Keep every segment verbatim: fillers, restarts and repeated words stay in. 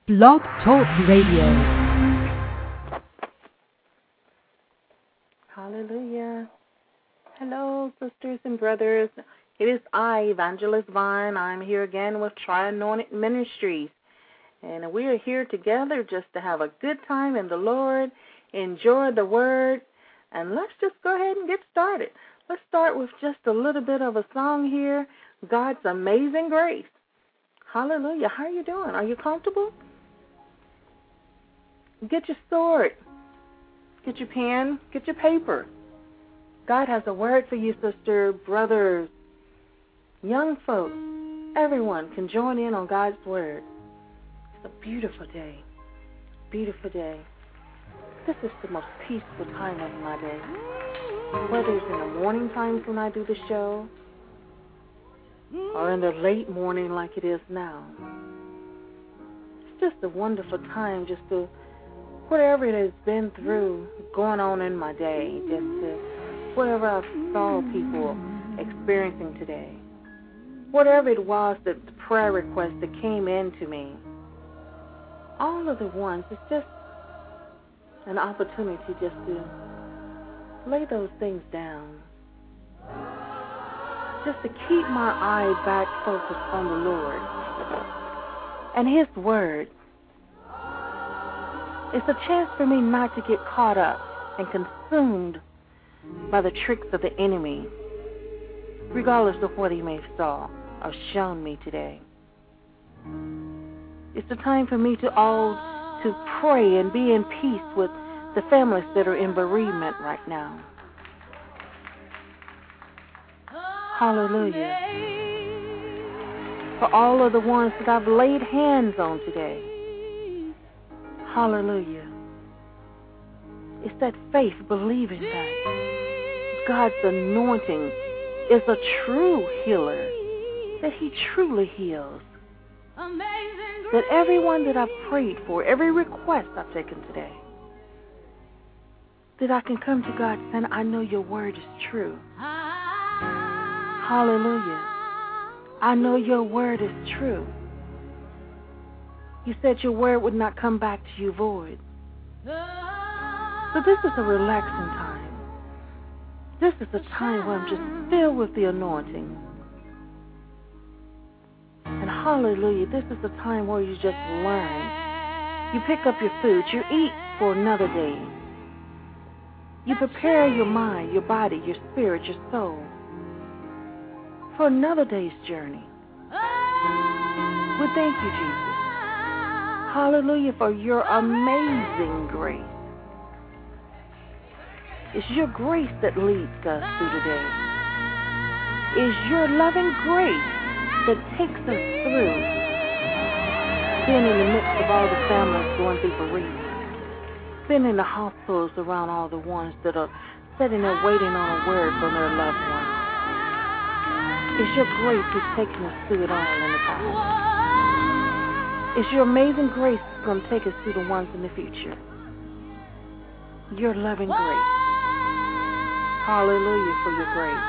Blog Talk Radio. Hallelujah. Hello, sisters and brothers. It is I, Evangelist Vine. I'm here again with Tri-Anointed Ministries. And we are here together just to have a good time in the Lord, enjoy the Word, and let's just go ahead and get started. Let's start with just a little bit of a song here, God's Amazing Grace. Hallelujah. How are you doing? Are you comfortable? Get your sword. Get your pen. Get your paper. God has a word for you, sister, brothers, young folks. Everyone can join in on God's word. It's a beautiful day. Beautiful day. This is the most peaceful time of my day. Whether it's in the morning times when I do the show or in the late morning like it is now. It's just a wonderful time just to, whatever it has been through, going on in my day, just to, whatever I saw people experiencing today, whatever it was, that the prayer request that came in to me, all of the ones, it's just an opportunity just to lay those things down, just to keep my eye back focused on the Lord and His Word. It's a chance for me not to get caught up and consumed by the tricks of the enemy, regardless of what he may have saw or shown me today. It's a time for me to all to pray and be in peace with the families that are in bereavement right now. Hallelujah. For all of the ones that I've laid hands on today. Hallelujah. It's that faith, believing that God's anointing is a true healer, that He truly heals. That everyone that I've prayed for, every request I've taken today, that I can come to God saying, I know your word is true. Hallelujah. I know your word is true. You said your word would not come back to you void. So this is a relaxing time. This is a time where I'm just filled with the anointing. And hallelujah, this is a time where you just learn. You pick up your food. You eat for another day. You prepare your mind, your body, your spirit, your soul for another day's journey. We thank you, Jesus. Hallelujah, for your amazing grace. It's your grace that leads us through the day. It's your loving grace that takes us through, being in the midst of all the families going through bereavement, being in the hospitals around all the ones that are sitting there waiting on a word from their loved ones. It's your grace that's taking us through it all in the past. It's your amazing grace that's going to take us through the ones in the future. Your loving grace. Hallelujah for your grace.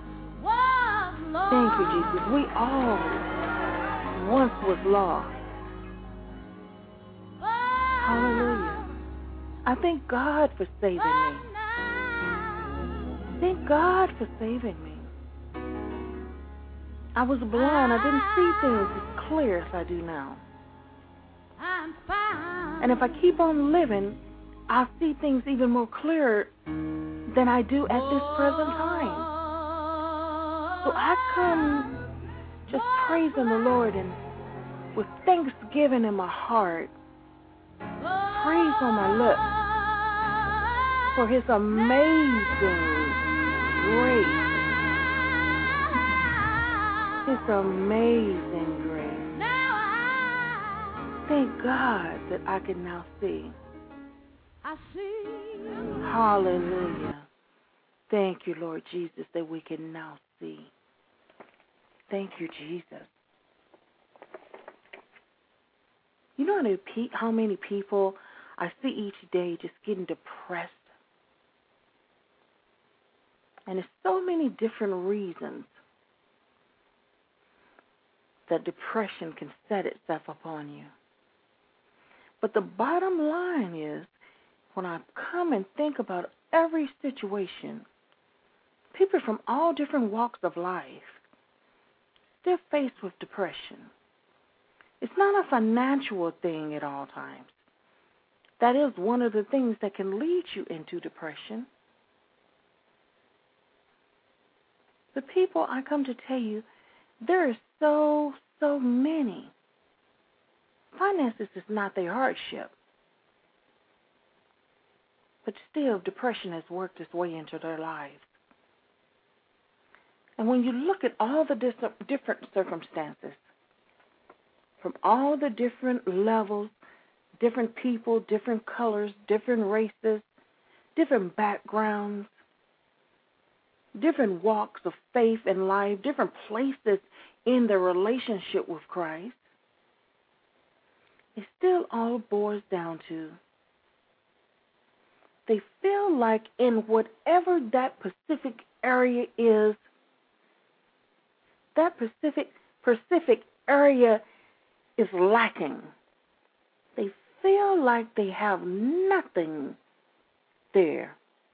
Thank you, Jesus. We all once was lost. Hallelujah. I thank God for saving me. Thank God for saving me. I was blind. I didn't see things as clear as I do now. And if I keep on living, I'll see things even more clearer than I do at this present time. So I come just praising the Lord and with thanksgiving in my heart, praise on my lips for His amazing grace. His amazing grace. Thank God that I can now see. I see. Hallelujah. Thank you, Lord Jesus, that we can now see. Thank you, Jesus. You know how many people I see each day just getting depressed? And there's so many different reasons that depression can set itself upon you. But the bottom line is, when I come and think about every situation, people from all different walks of life, they're faced with depression. It's not a financial thing at all times. That is one of the things that can lead you into depression. The people, I come to tell you, there are so, so many. Finances is not their hardship. But still, depression has worked its way into their lives. And when you look at all the dis- different circumstances, from all the different levels, different people, different colors, different races, different backgrounds, different walks of faith and life, different places in their relationship with Christ, it still all boils down to they feel like in whatever that specific area is, that specific, specific area is lacking. They feel like they have nothing there.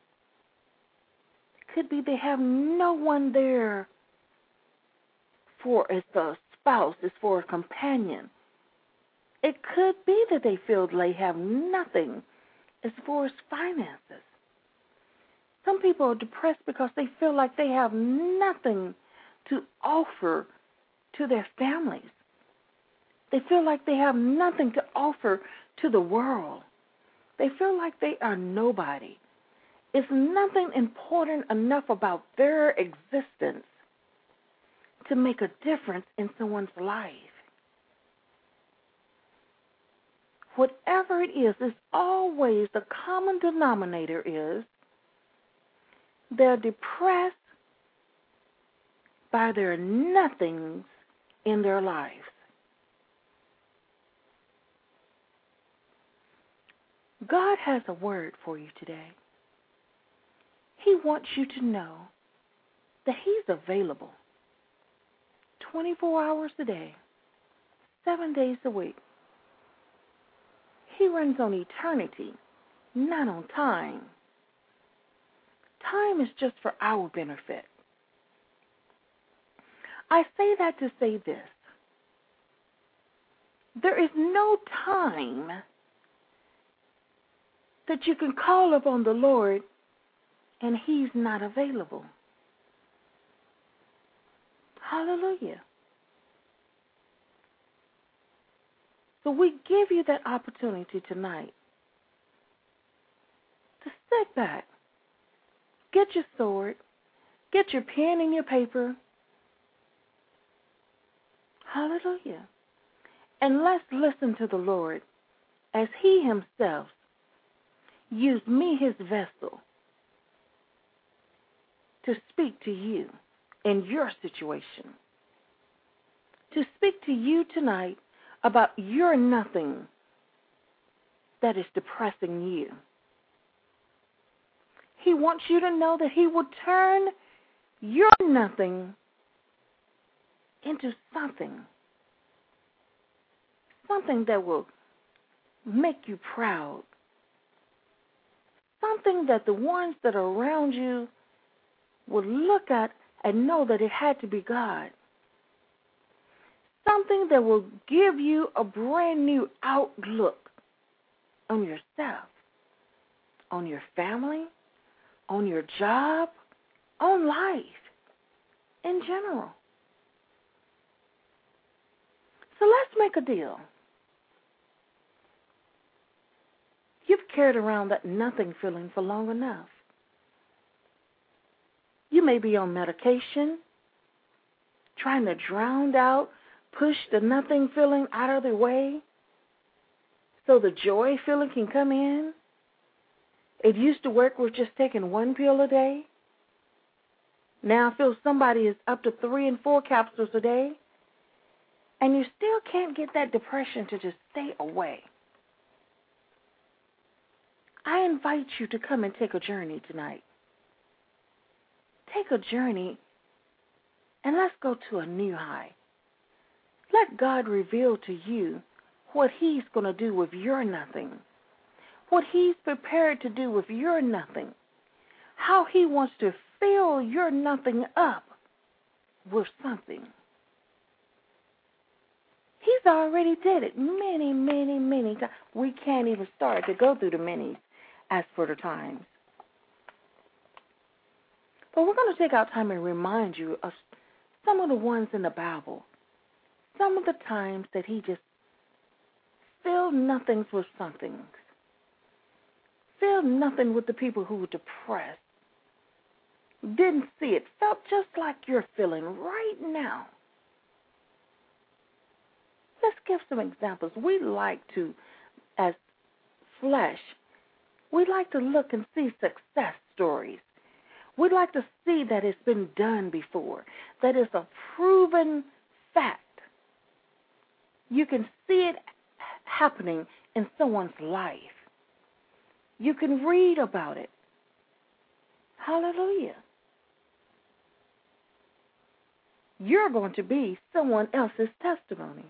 It could be they have no one there for as a spouse, as for a companion. It could be that they feel they have nothing as far as finances. Some people are depressed because they feel like they have nothing to offer to their families. They feel like they have nothing to offer to the world. They feel like they are nobody. It's nothing important enough about their existence to make a difference in someone's life. Whatever it is, it's always the common denominator is they're depressed by their nothings in their lives. God has a word for you today. He wants you to know that He's available twenty-four hours a day, seven days a week. He runs on eternity, not on time. Time is just for our benefit. I say that to say this. There is no time that you can call upon the Lord and He's not available. Hallelujah. So we give you that opportunity tonight to sit back, get your sword, get your pen and your paper. Hallelujah. And let's listen to the Lord as He Himself used me, His vessel, to speak to you in your situation, to speak to you tonight about your nothing that is depressing you. He wants you to know that He will turn your nothing into something, something that will make you proud, something that the ones that are around you will look at and know that it had to be God. Something that will give you a brand new outlook on yourself, on your family, on your job, on life in general. So let's make a deal. You've carried around that nothing feeling for long enough. You may be on medication, trying to drown out, push the nothing feeling out of the way so the joy feeling can come in. It used to work with just taking one pill a day. Now I feel somebody is up to three and four capsules a day, and you still can't get that depression to just stay away. I invite you to come and take a journey tonight. Take a journey and let's go to a new high. Let God reveal to you what he's going to do with your nothing, what he's prepared to do with your nothing, how he wants to fill your nothing up with something. He's already did it many, many, many times. We can't even start to go through the many as for the times. But we're going to take our time and remind you of some of the ones in the Bible, some of the times that he just filled nothings with something, filled nothing with the people who were depressed, didn't see it, felt just like you're feeling right now. Let's give some examples. We like to, as flesh, we like to look and see success stories. We'd like to see that it's been done before, that it's a proven fact. You can see it happening in someone's life. You can read about it. Hallelujah. You're going to be someone else's testimony.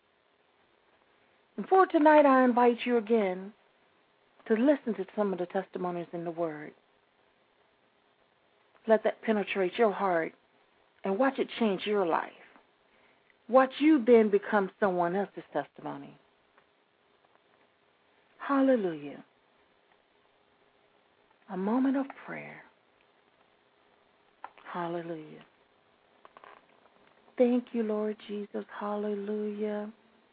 And for tonight, I invite you again to listen to some of the testimonies in the Word. Let that penetrate your heart and watch it change your life. Watch you then become someone else's testimony. Hallelujah. A moment of prayer. Hallelujah. Thank you, Lord Jesus. Hallelujah.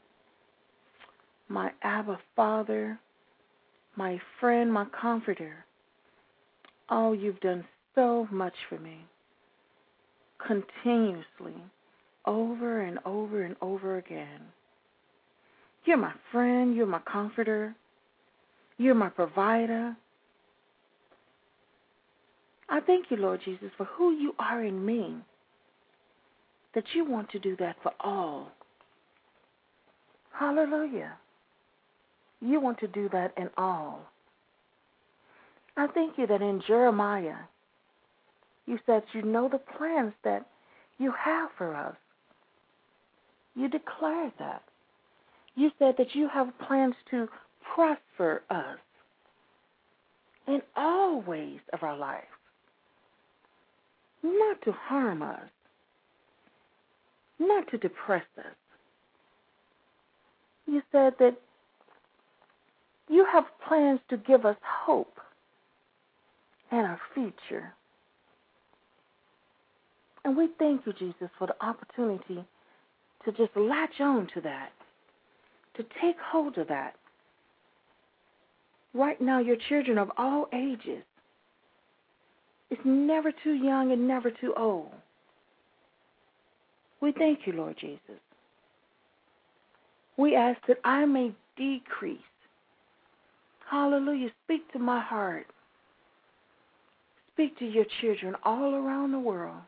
My Abba Father, my friend, my comforter. Oh, you've done so much for me. Continuously, over and over and over again. You're my friend. You're my comforter. You're my provider. I thank you, Lord Jesus, for who you are in me, that you want to do that for all. Hallelujah. You want to do that in all. I thank you that in Jeremiah, you said you know the plans that you have for us. You declared that. You said that you have plans to prosper us in all ways of our life, not to harm us, not to depress us. You said that you have plans to give us hope and a future. And we thank you, Jesus, for the opportunity to just latch on to that, to take hold of that. Right now, your children of all ages, it's never too young and never too old. We thank you, Lord Jesus. We ask that I may decrease. Hallelujah. Speak to my heart. Speak to your children all around the world.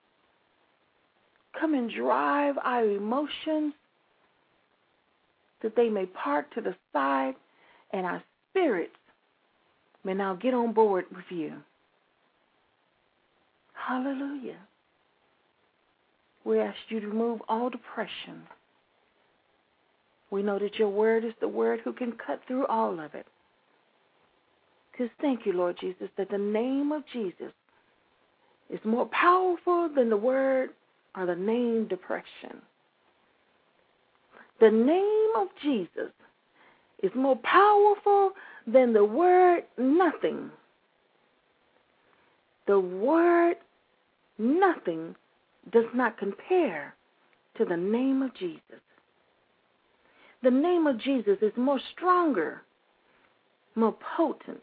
Come and drive our emotions that they may park to the side and our spirits may now get on board with you. Hallelujah. We ask you to remove all depression. We know that your word is the word who can cut through all of it. Because thank you, Lord Jesus, that the name of Jesus is more powerful than the word or the name depression. The name of Jesus is more powerful than the word nothing. The word nothing does not compare to the name of Jesus. The name of Jesus is more stronger, more potent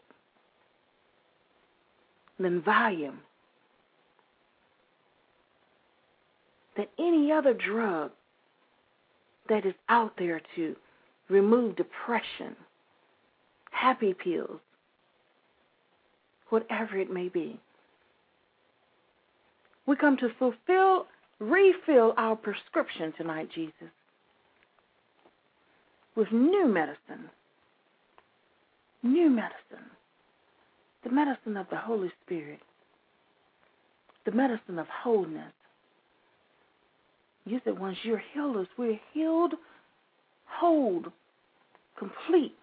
than volume, than any other drug that is out there to remove depression, happy pills, whatever it may be. We come to fulfill, refill our prescription tonight, Jesus, with new medicine, new medicine, the medicine of the Holy Spirit, the medicine of wholeness. You said once you're healers, we're healed, whole, complete.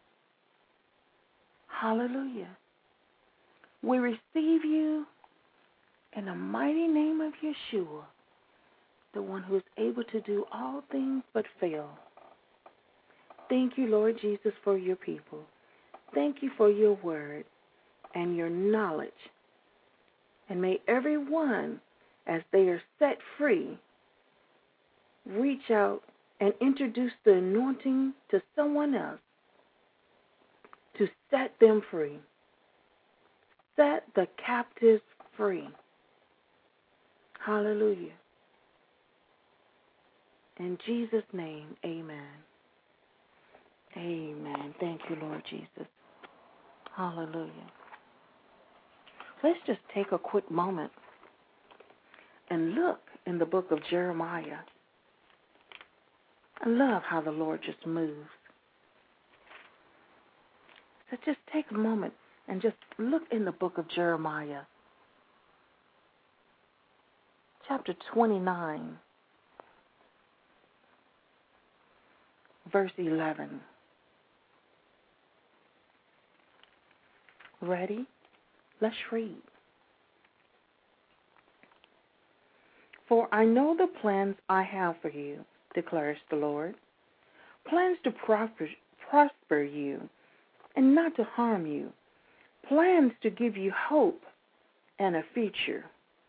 Hallelujah. We receive you in the mighty name of Yeshua, the one who is able to do all things but fail. Thank you, Lord Jesus, for your people. Thank you for your word and your knowledge. And may everyone, as they are set free, reach out and introduce the anointing to someone else to set them free. Set the captives free. Hallelujah. In Jesus' name, amen. Amen. Thank you, Lord Jesus. Hallelujah. Let's just take a quick moment and look in the book of Jeremiah. I love how the Lord just moves. So just take a moment and just look in the book of Jeremiah, chapter twenty-nine, verse eleven. Ready? Let's read. For I know the plans I have for you, declares the Lord, plans to prosper, prosper you and not to harm you, plans to give you hope and a future.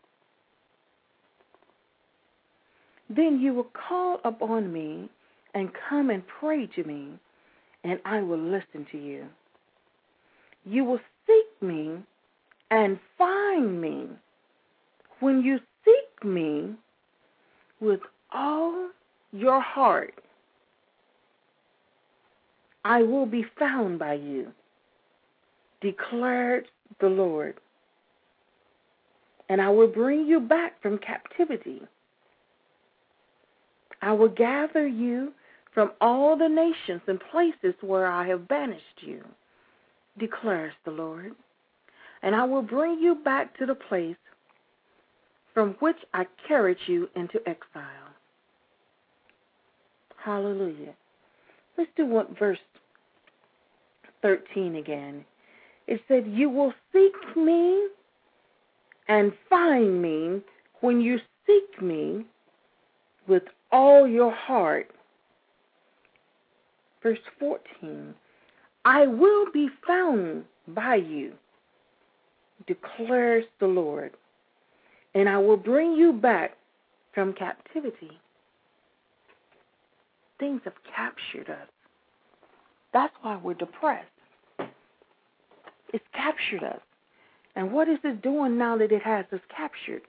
Then you will call upon me and come and pray to me, and I will listen to you. You will seek me and find me when you seek me with all your heart. I will be found by you, declared the Lord, and I will bring you back from captivity. I will gather you from all the nations and places where I have banished you, declares the Lord, and I will bring you back to the place from which I carried you into exile. Hallelujah. Let's do what verse thirteen again. It said, you will seek me and find me when you seek me with all your heart. Verse fourteen, I will be found by you, declares the Lord, and I will bring you back from captivity. Things have captured us. That's why we're depressed. It's captured us. And what is it doing now that it has us captured?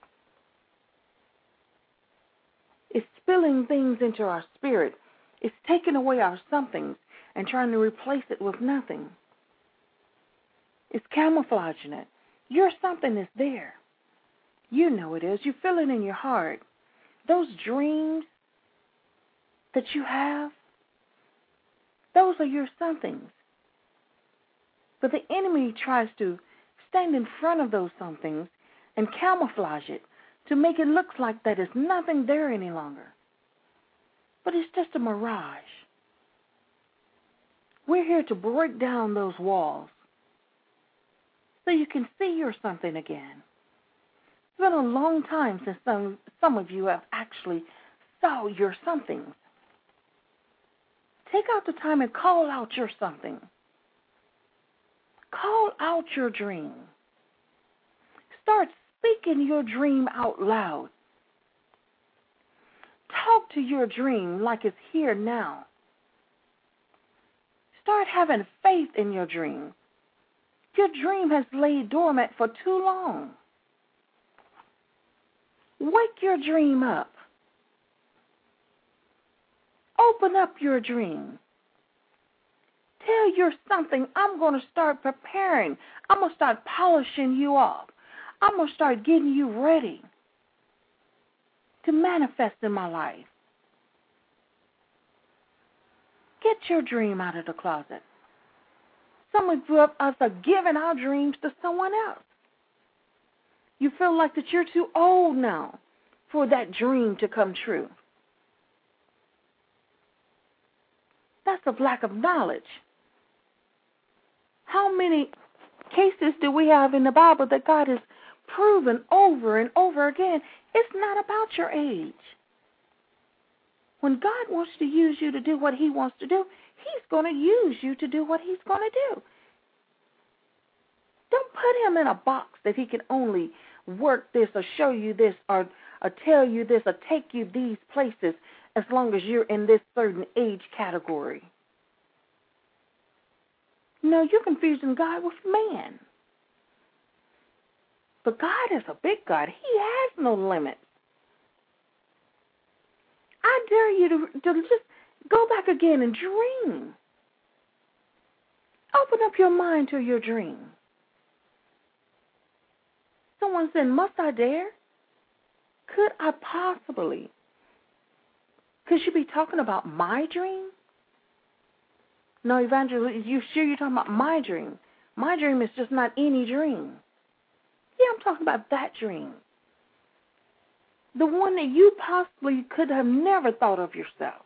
It's spilling things into our spirit. It's taking away our somethings and trying to replace it with nothing. It's camouflaging it. Your something is there. You know it is. You feel it in your heart. Those dreams that you have, those are your somethings. But the enemy tries to stand in front of those somethings and camouflage it to make it look like that there's nothing there any longer. But it's just a mirage. We're here to break down those walls so you can see your something again. It's been a long time since some, some of you have actually saw your somethings. Take out the time and call out your something. Call out your dream. Start speaking your dream out loud. Talk to your dream like it's here now. Start having faith in your dream. Your dream has laid dormant for too long. Wake your dream up. Open up your dream. Tell your something, I'm going to start preparing. I'm going to start polishing you off. I'm going to start getting you ready to manifest in my life. Get your dream out of the closet. Some of us are giving our dreams to someone else. You feel like that you're too old now for that dream to come true. That's of lack of knowledge. How many cases do we have in the Bible that God has proven over and over again? It's not about your age. When God wants to use you to do what he wants to do, he's going to use you to do what he's going to do. Don't put him in a box that he can only work this or show you this or, or tell you this or take you these places as long as you're in this certain age category. No, you're confusing God with man. But God is a big God. He has no limits. I dare you to, to just go back again and dream. Open up your mind to your dream. Someone said, must I dare? Could I possibly? Could you be talking about my dream? No, Evangelist, you sure you're talking about my dream? My dream is just not any dream. Yeah, I'm talking about that dream. The one that you possibly could have never thought of yourself.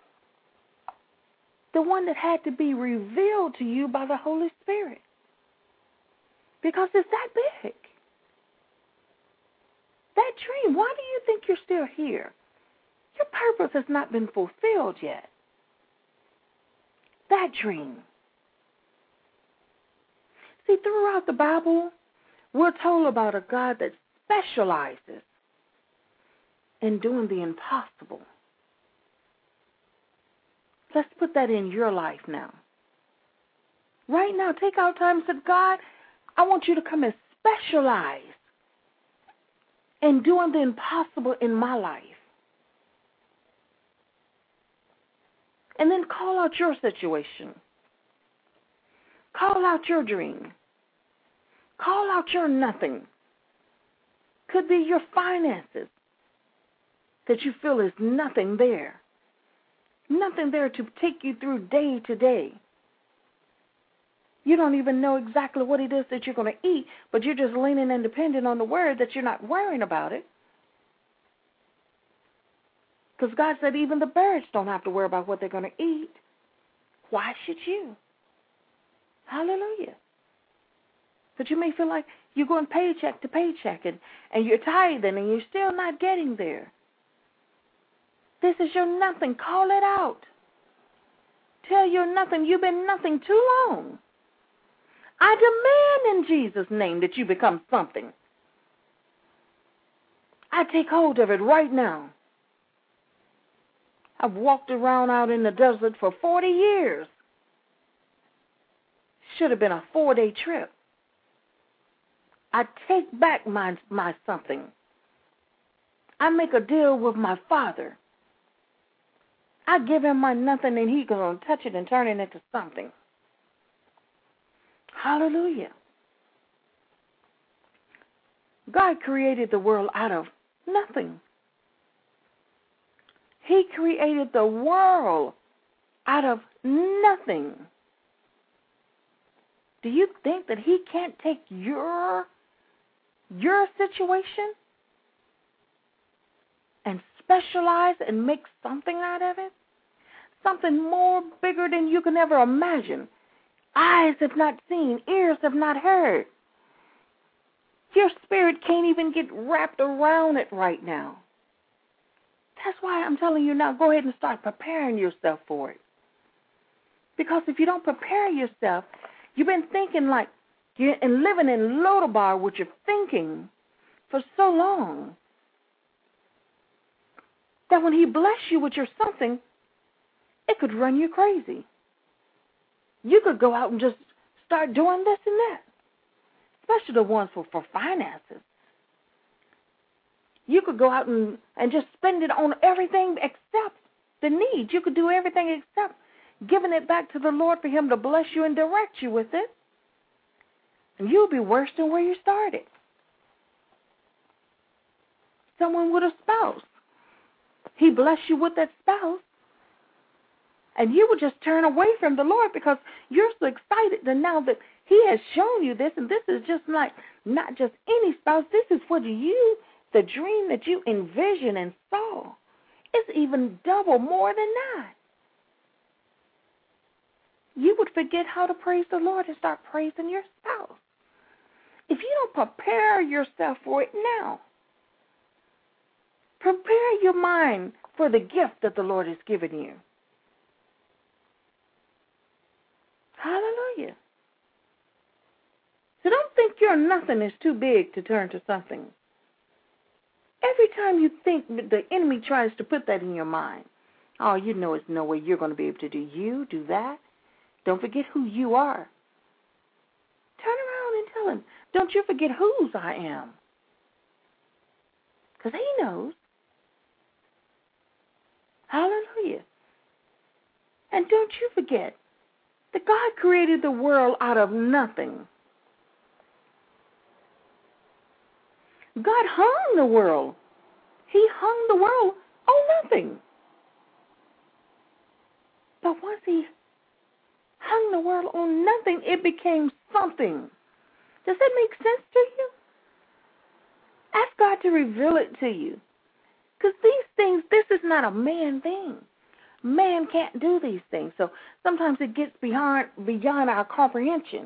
The one that had to be revealed to you by the Holy Spirit. Because it's that big. That dream, why do you think you're still here? Your purpose has not been fulfilled yet. That dream. See, throughout the Bible, we're told about a God that specializes in doing the impossible. Let's put that in your life now. Right now, take out time and say, God, I want you to come and specialize in doing the impossible in my life. And then call out your situation. Call out your dream. Call out your nothing. Could be your finances that you feel is nothing there. Nothing there to take you through day to day. You don't even know exactly what it is that you're going to eat, but you're just leaning and depending on the word that you're not worrying about it. Because God said even the birds don't have to worry about what they're going to eat. Why should you? Hallelujah. But you may feel like you're going paycheck to paycheck and, and you're tithing and you're still not getting there. This is your nothing. Call it out. Tell your nothing. You've been nothing too long. I demand in Jesus' name that you become something. I take hold of it right now. I've walked around out in the desert for forty years. Should have been a four-day trip. I take back my, my something. I make a deal with my Father. I give him my nothing and he's going to touch it and turn it into something. Hallelujah. God created the world out of nothing. He created the world out of nothing. Do you think that he can't take your, your situation and specialize and make something out of it? Something more bigger than you can ever imagine. Eyes have not seen, ears have not heard. Your spirit can't even get wrapped around it right now. That's why I'm telling you now, go ahead and start preparing yourself for it. Because if you don't prepare yourself, you've been thinking like you're and living in Lodabar with your thinking for so long that when he bless you with your something, it could run you crazy. You could go out and just start doing this and that, especially the ones for, for finances. You could go out and, and just spend it on everything except the needs. You could do everything except giving it back to the Lord for him to bless you and direct you with it. And you'll be worse than where you started. Someone with a spouse. He bless you with that spouse. And you would just turn away from the Lord because you're so excited that now that he has shown you this, and this is just like not just any spouse. This is what you, the dream that you envisioned and saw. It's even double more than that. you would forget how to praise the Lord and start praising your spouse. If you don't prepare yourself for it now, prepare your mind for the gift that the Lord has given you. Hallelujah. So don't think your nothing is too big to turn to something. Every time you think the enemy tries to put that in your mind, oh, you know it's no way you're going to be able to do you, do that. Don't forget who you are. Turn around and tell him, don't you forget whose I am. Because he knows. Hallelujah. And don't you forget that God created the world out of nothing. God hung the world. He hung the world on nothing. But once he hung the world on nothing, it became something. Does that make sense to you? Ask God to reveal it to you. Because these things, this is not a man thing. Man can't do these things. So sometimes it gets beyond, beyond our comprehension.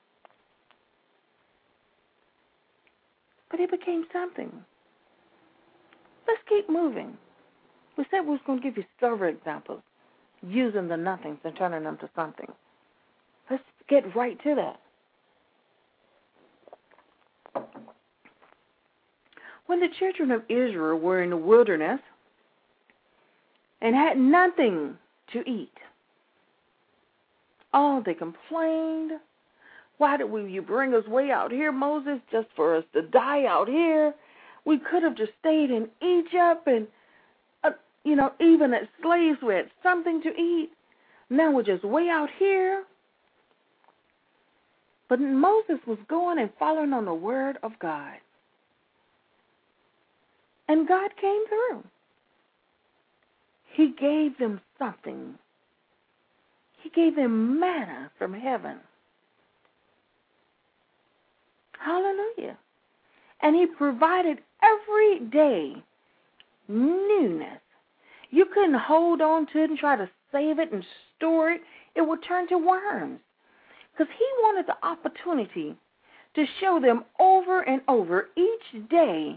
But it became something. Let's keep moving. We said we was going to give you several examples, using the nothings and turning them to something. Let's get right to that. When the children of Israel were in the wilderness and had nothing to eat, oh, they complained. Why did we, you bring us way out here, Moses, just for us to die out here? We could have just stayed in Egypt and, uh, you know, even as slaves we had something to eat. Now we're just way out here. But Moses was going and following on the word of God. And God came through. He gave them something. He gave them manna from heaven. Hallelujah. And he provided every day newness. You couldn't hold on to it and try to save it and store it. It would turn to worms. Because he wanted the opportunity to show them over and over each day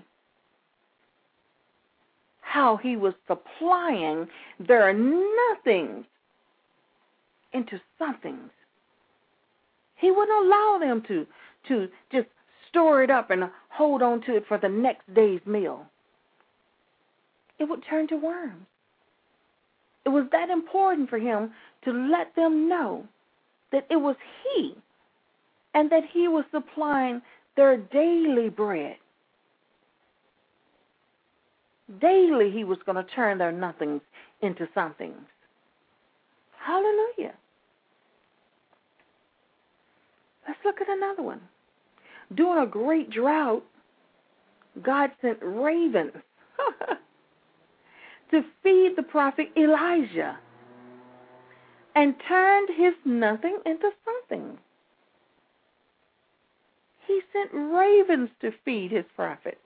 how he was supplying their nothings into somethings. He wouldn't allow them to, to just store it up and hold on to it for the next day's meal. It would turn to worms. It was that important for him to let them know that it was he and that he was supplying their daily bread. Daily he was going to turn their nothings into somethings. Hallelujah. Let's look at another one. During a great drought, God sent ravens to feed the prophet Elijah and turned his nothing into something. He sent ravens to feed his prophet.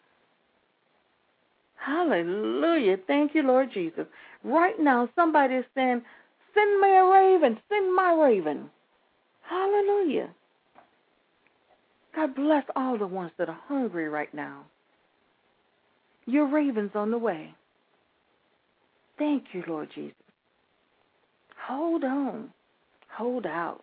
Hallelujah. Thank you, Lord Jesus. Right now, somebody is saying, send me a raven. Send my raven. Hallelujah. God bless all the ones that are hungry right now. Your raven's on the way. Thank you, Lord Jesus. Hold on. Hold out.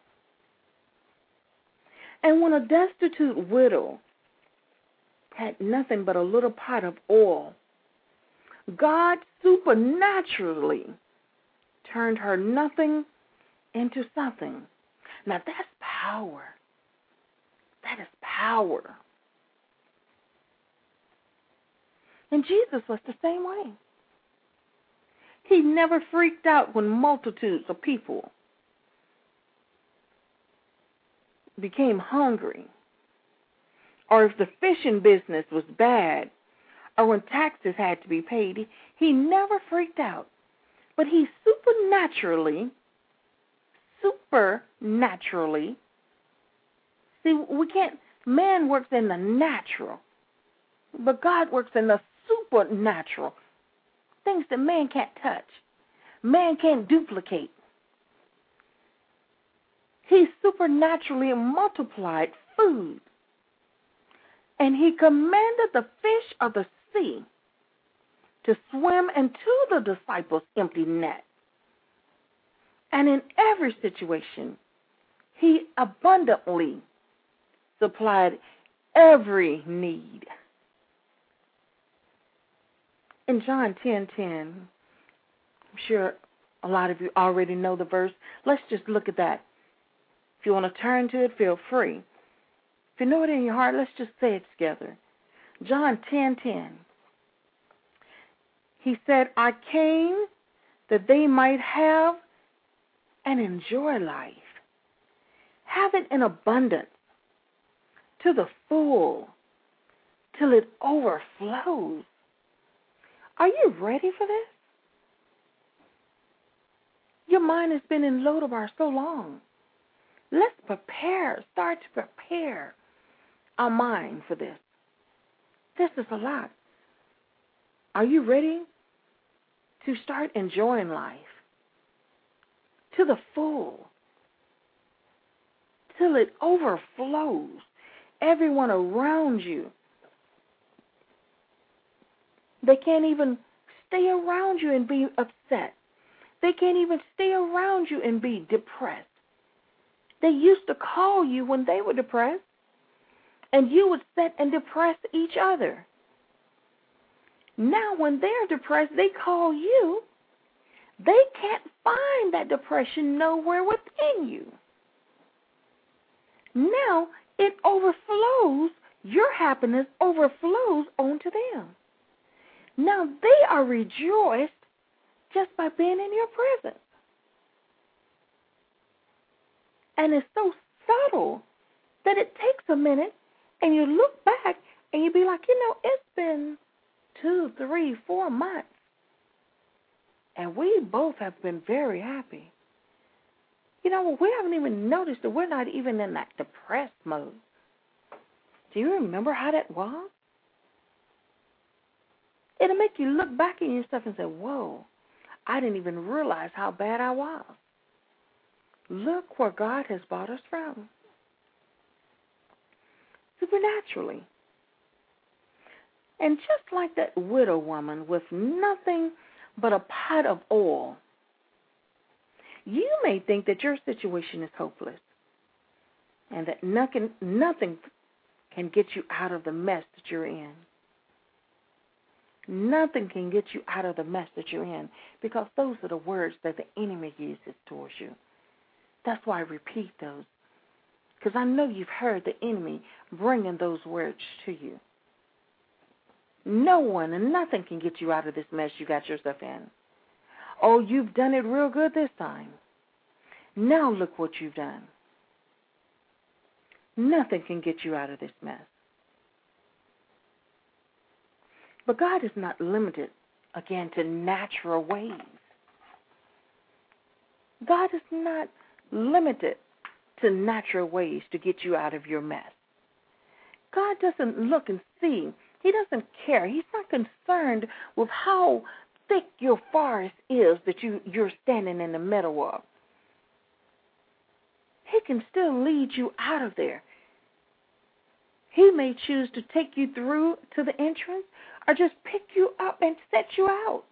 And when a destitute widow had nothing but a little pot of oil, God supernaturally turned her nothing into something. Now that's power. That is power. And Jesus was the same way. He never freaked out when multitudes of people became hungry, or if the fishing business was bad, or when taxes had to be paid. He, he never freaked out. But he supernaturally, supernaturally, see, we can't, man works in the natural, but God works in the supernatural. Things that man can't touch, man can't duplicate. supernaturally multiplied food. And he commanded the fish of the sea to swim into the disciples' empty net. And in every situation, he abundantly supplied every need. In John ten ten, I'm sure a lot of you already know the verse. Let's just look at that. If you want to turn to it, feel free. If you know it in your heart, let's just say it together. John ten ten. He said, I came that they might have and enjoy life. Have it in abundance, to the full, till it overflows. Are you ready for this? Your mind has been in Lodabar so long. Let's prepare, start to prepare our mind for this. This is a lot. Are you ready to start enjoying life to the full, till it overflows? Everyone around you, they can't even stay around you and be upset. They can't even stay around you and be depressed. They used to call you when they were depressed, and you would sit and depress each other. Now when they're depressed, they call you. They can't find that depression nowhere within you. Now it overflows, your happiness overflows onto them. Now they are rejoiced just by being in your presence. And it's so subtle that it takes a minute, and you look back and you be like, you know, it's been two, three, four months, and we both have been very happy. You know, we haven't even noticed that we're not even in that depressed mode. Do you remember how that was? It'll make you look back at yourself and say, whoa, I didn't even realize how bad I was. Look where God has brought us from. Supernaturally. And just like that widow woman with nothing but a pot of oil, you may think that your situation is hopeless and that nothing, nothing can get you out of the mess that you're in. Nothing can get you out of the mess that you're in, because those are the words that the enemy uses towards you. That's why I repeat those, because I know you've heard the enemy bringing those words to you. No one and nothing can get you out of this mess you got yourself in. Oh, you've done it real good this time. Now look what you've done. Nothing can get you out of this mess. But God is not limited, again, to natural ways. God is not limited to natural ways to get you out of your mess. God doesn't look and see. He doesn't care. He's not concerned with how thick your forest is that you, you're standing in the middle of. He can still lead you out of there. He may choose to take you through to the entrance or just pick you up and set you out.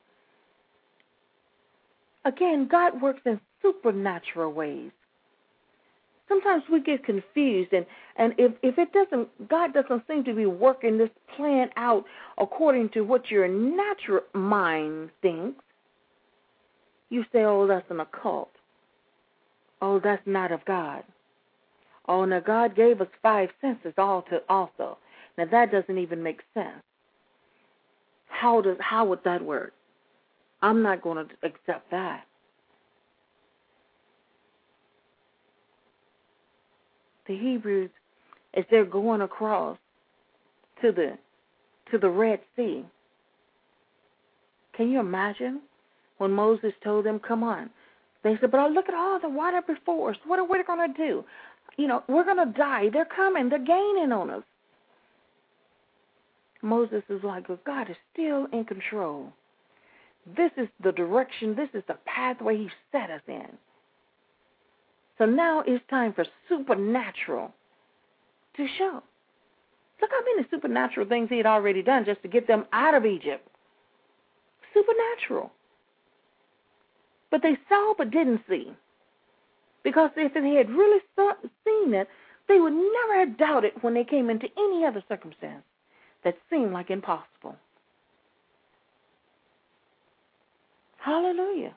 Again, God works in supernatural ways. Sometimes we get confused, and, and if, if it doesn't, God doesn't seem to be working this plan out according to what your natural mind thinks, you say, oh, that's an occult. Oh, that's not of God. Oh, now God gave us five senses also. Now that doesn't even make sense. How does how would that work? I'm not going to accept that. The Hebrews, as they're going across to the to the Red Sea, can you imagine when Moses told them, come on? They said, but oh, look at all the water before us. What are we going to do? You know, we're going to die. They're coming. They're gaining on us. Moses is like, well, God is still in control. This is the direction. This is the pathway he set us in. So now it's time for supernatural to show. Look how many supernatural things he had already done just to get them out of Egypt. Supernatural. But they saw but didn't see. Because if they had really seen it, they would never have doubted when they came into any other circumstance that seemed like impossible. Hallelujah.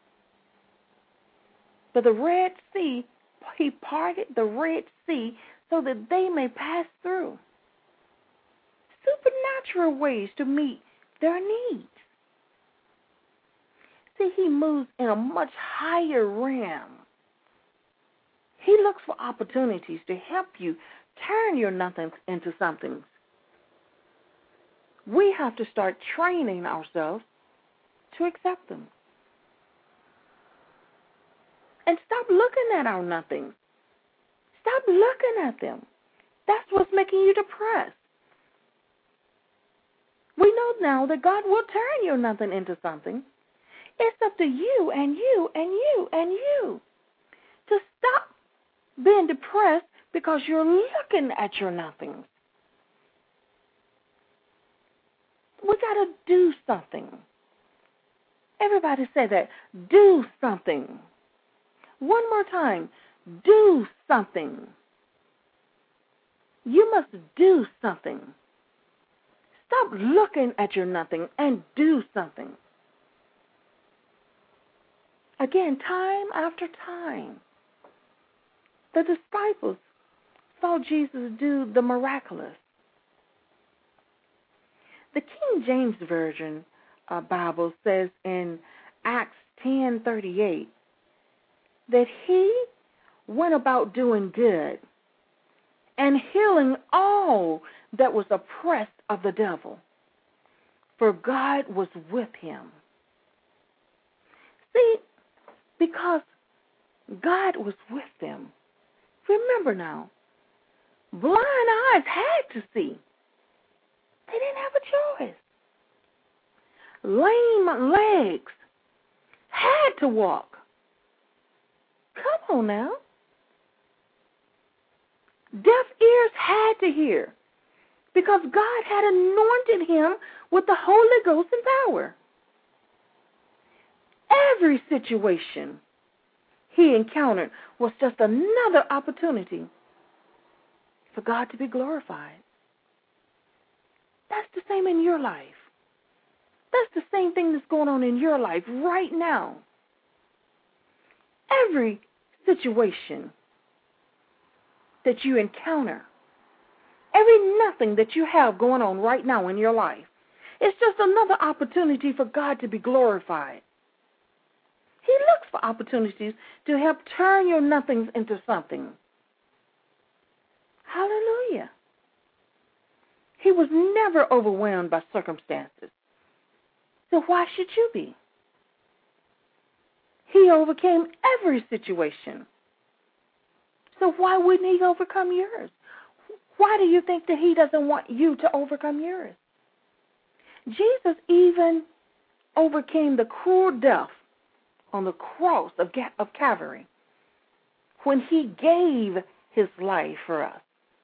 But the Red Sea, he parted the Red Sea so that they may pass through. Supernatural ways to meet their needs. See, he moves in a much higher realm. He looks for opportunities to help you turn your nothings into something. We have to start training ourselves to accept them. And stop looking at our nothings. Stop looking at them. That's what's making you depressed. We know now that God will turn your nothing into something. It's up to you and you and you and you to stop being depressed because you're looking at your nothings. We got to do something. Everybody say that. Do something. One more time. Do something. You must do something. Stop looking at your nothing and do something. Again, time after time, the disciples saw Jesus do the miraculous. The King James Version uh, Bible says in Acts ten thirty-eight that he went about doing good and healing all that was oppressed of the devil, for God was with him. See, because God was with them. Remember now, blind eyes had to see. They didn't have a choice. Lame legs had to walk. Come on now. Deaf ears had to hear because God had anointed him with the Holy Ghost and power. Every situation he encountered was just another opportunity for God to be glorified. That's the same in your life. That's the same thing that's going on in your life right now. Every situation that you encounter, every nothing that you have going on right now in your life, it's just another opportunity for God to be glorified. He looks for opportunities to help turn your nothings into something. Hallelujah. He was never overwhelmed by circumstances. So why should you be? He overcame every situation. So why wouldn't he overcome yours? Why do you think that he doesn't want you to overcome yours? Jesus even overcame the cruel death on the cross of, of Calvary when he gave his life for us.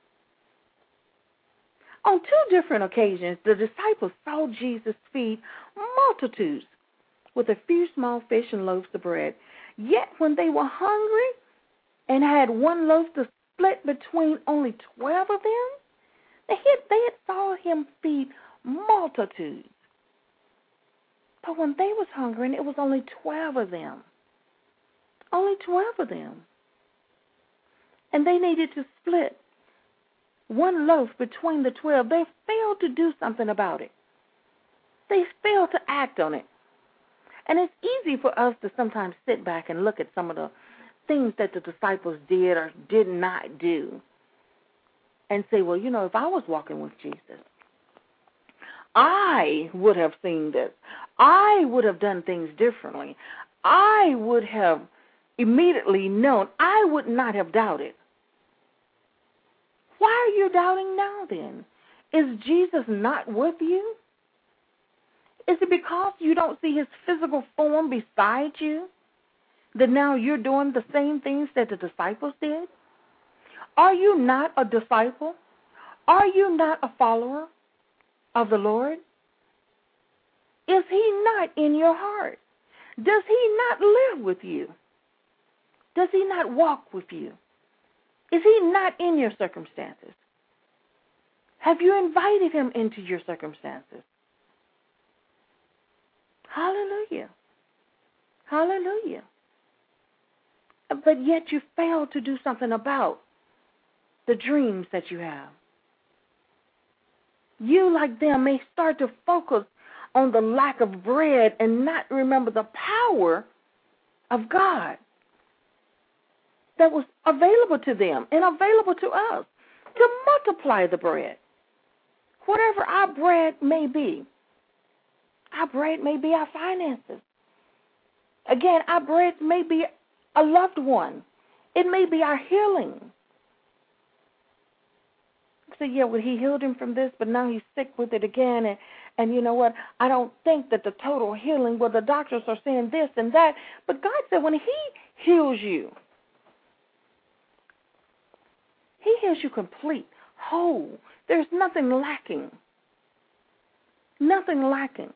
On two different occasions, the disciples saw Jesus feed multitudes with a few small fish and loaves of bread. Yet when they were hungry and had one loaf to split between only twelve of them, they had, they had saw him feed multitudes. But when they was hungry, and it was only twelve of them, only twelve of them, and they needed to split one loaf between the twelve, they failed to do something about it. They failed to act on it. And it's easy for us to sometimes sit back and look at some of the things that the disciples did or did not do and say, well, you know, if I was walking with Jesus, I would have seen this. I would have done things differently. I would have immediately known. I would not have doubted. Why are you doubting now then? Is Jesus not with you? Is it because you don't see his physical form beside you that now you're doing the same things that the disciples did? Are you not a disciple? Are you not a follower of the Lord? Is he not in your heart? Does he not live with you? Does he not walk with you? Is he not in your circumstances? Have you invited him into your circumstances? Hallelujah. Hallelujah. But yet you fail to do something about the dreams that you have. You, like them, may start to focus on the lack of bread and not remember the power of God that was available to them and available to us to multiply the bread. Whatever our bread may be. Our bread may be our finances. Again, our bread may be a loved one. It may be our healing. So, yeah, well, he healed him from this, but now he's sick with it again. And, and you know what? I don't think that the total healing, well, the doctors are saying this and that. But God said when he heals you, he heals you complete, whole. There's nothing lacking. Nothing lacking.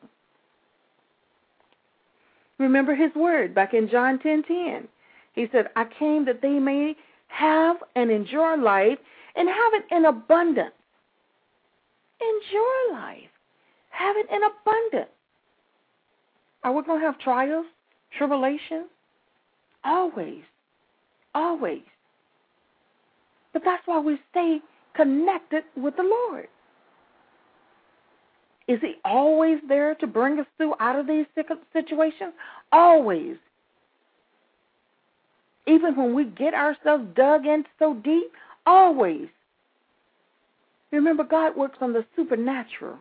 Remember his word back in John ten ten. He said, I came that they may have and enjoy life and have it in abundance. Enjoy life. Have it in abundance. Are we going to have trials, tribulation? Always. Always. But that's why we stay connected with the Lord. Is he always there to bring us through out of these situations? Always. Even when we get ourselves dug in so deep, always. Remember, God works on the supernatural.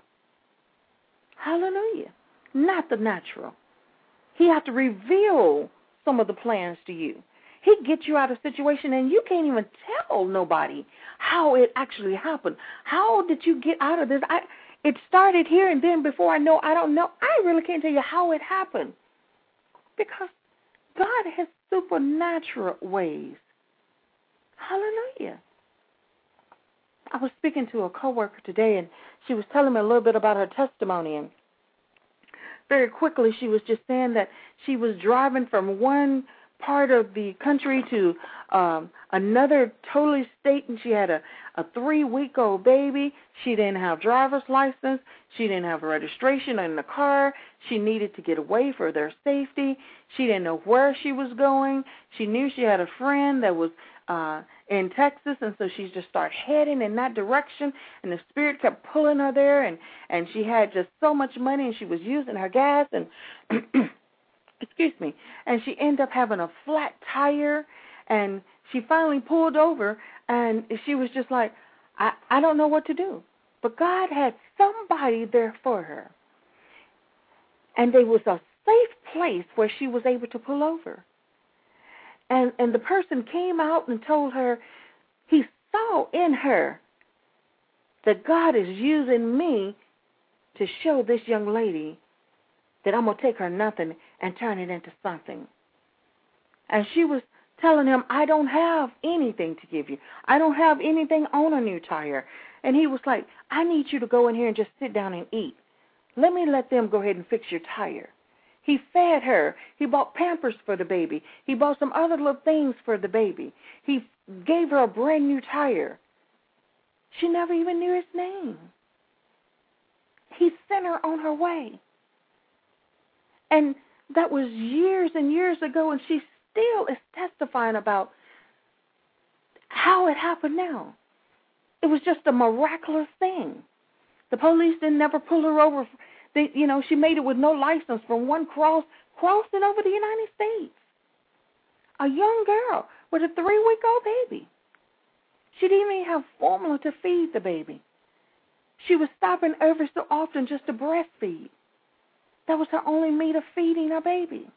Hallelujah. Not the natural. He has to reveal some of the plans to you. He gets you out of a situation and you can't even tell nobody how it actually happened. How did you get out of this? I, it started here, and then before I know, I don't know. I really can't tell you how it happened. Because God has supernatural ways. Hallelujah. I was speaking to a coworker today, and she was telling me a little bit about her testimony. And very quickly, she was just saying that she was driving from one part of the country to um, another totally state, and she had a, a three-week-old baby. She didn't have driver's license. She didn't have a registration in the car. She needed to get away for their safety. She didn't know where she was going. She knew she had a friend that was uh, in Texas, and so she just started heading in that direction, and the Spirit kept pulling her there, and, and she had just so much money, and she was using her gas, and excuse me, and she ended up having a flat tire, and she finally pulled over, and she was just like, I, I don't know what to do. But God had somebody there for her. And there was a safe place where she was able to pull over. And and the person came out and told her, he saw in her that God is using me to show this young lady that I'm going to take her nothing and turn it into something. And she was telling him, I don't have anything to give you. I don't have anything on a new tire. And he was like, I need you to go in here and just sit down and eat. Let me let them go ahead and fix your tire. He fed her. He bought Pampers for the baby. He bought some other little things for the baby. He gave her a brand new tire. She never even knew his name. He sent her on her way. And that was years and years ago, and she still is testifying about how it happened now. It was just a miraculous thing. The police didn't never pull her over. They, you know, she made it with no license from one cross, crossing over the United States. A young girl with a three-week-old baby. She didn't even have formula to feed the baby. She was stopping every so often just to breastfeed. That was her only means of feeding her baby.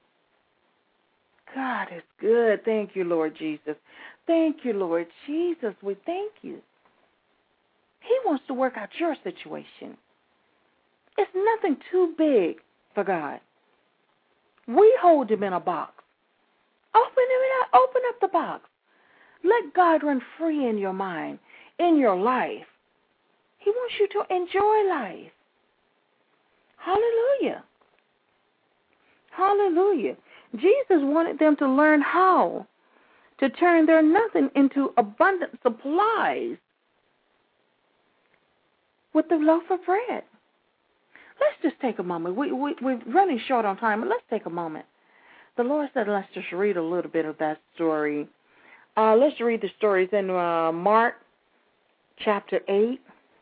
God is good. Thank you, Lord Jesus. Thank you, Lord Jesus. We thank you. He wants to work out your situation. It's nothing too big for God. We hold him in a box. Open it up. Open up the box. Let God run free in your mind, in your life. He wants you to enjoy life. Hallelujah. Hallelujah. Jesus wanted them to learn how to turn their nothing into abundant supplies with the loaf of bread. Let's just take a moment. We, we, we're running short on time, but let's take a moment. The Lord said let's just read a little bit of that story. Uh, let's read the stories in uh, Mark chapter eight.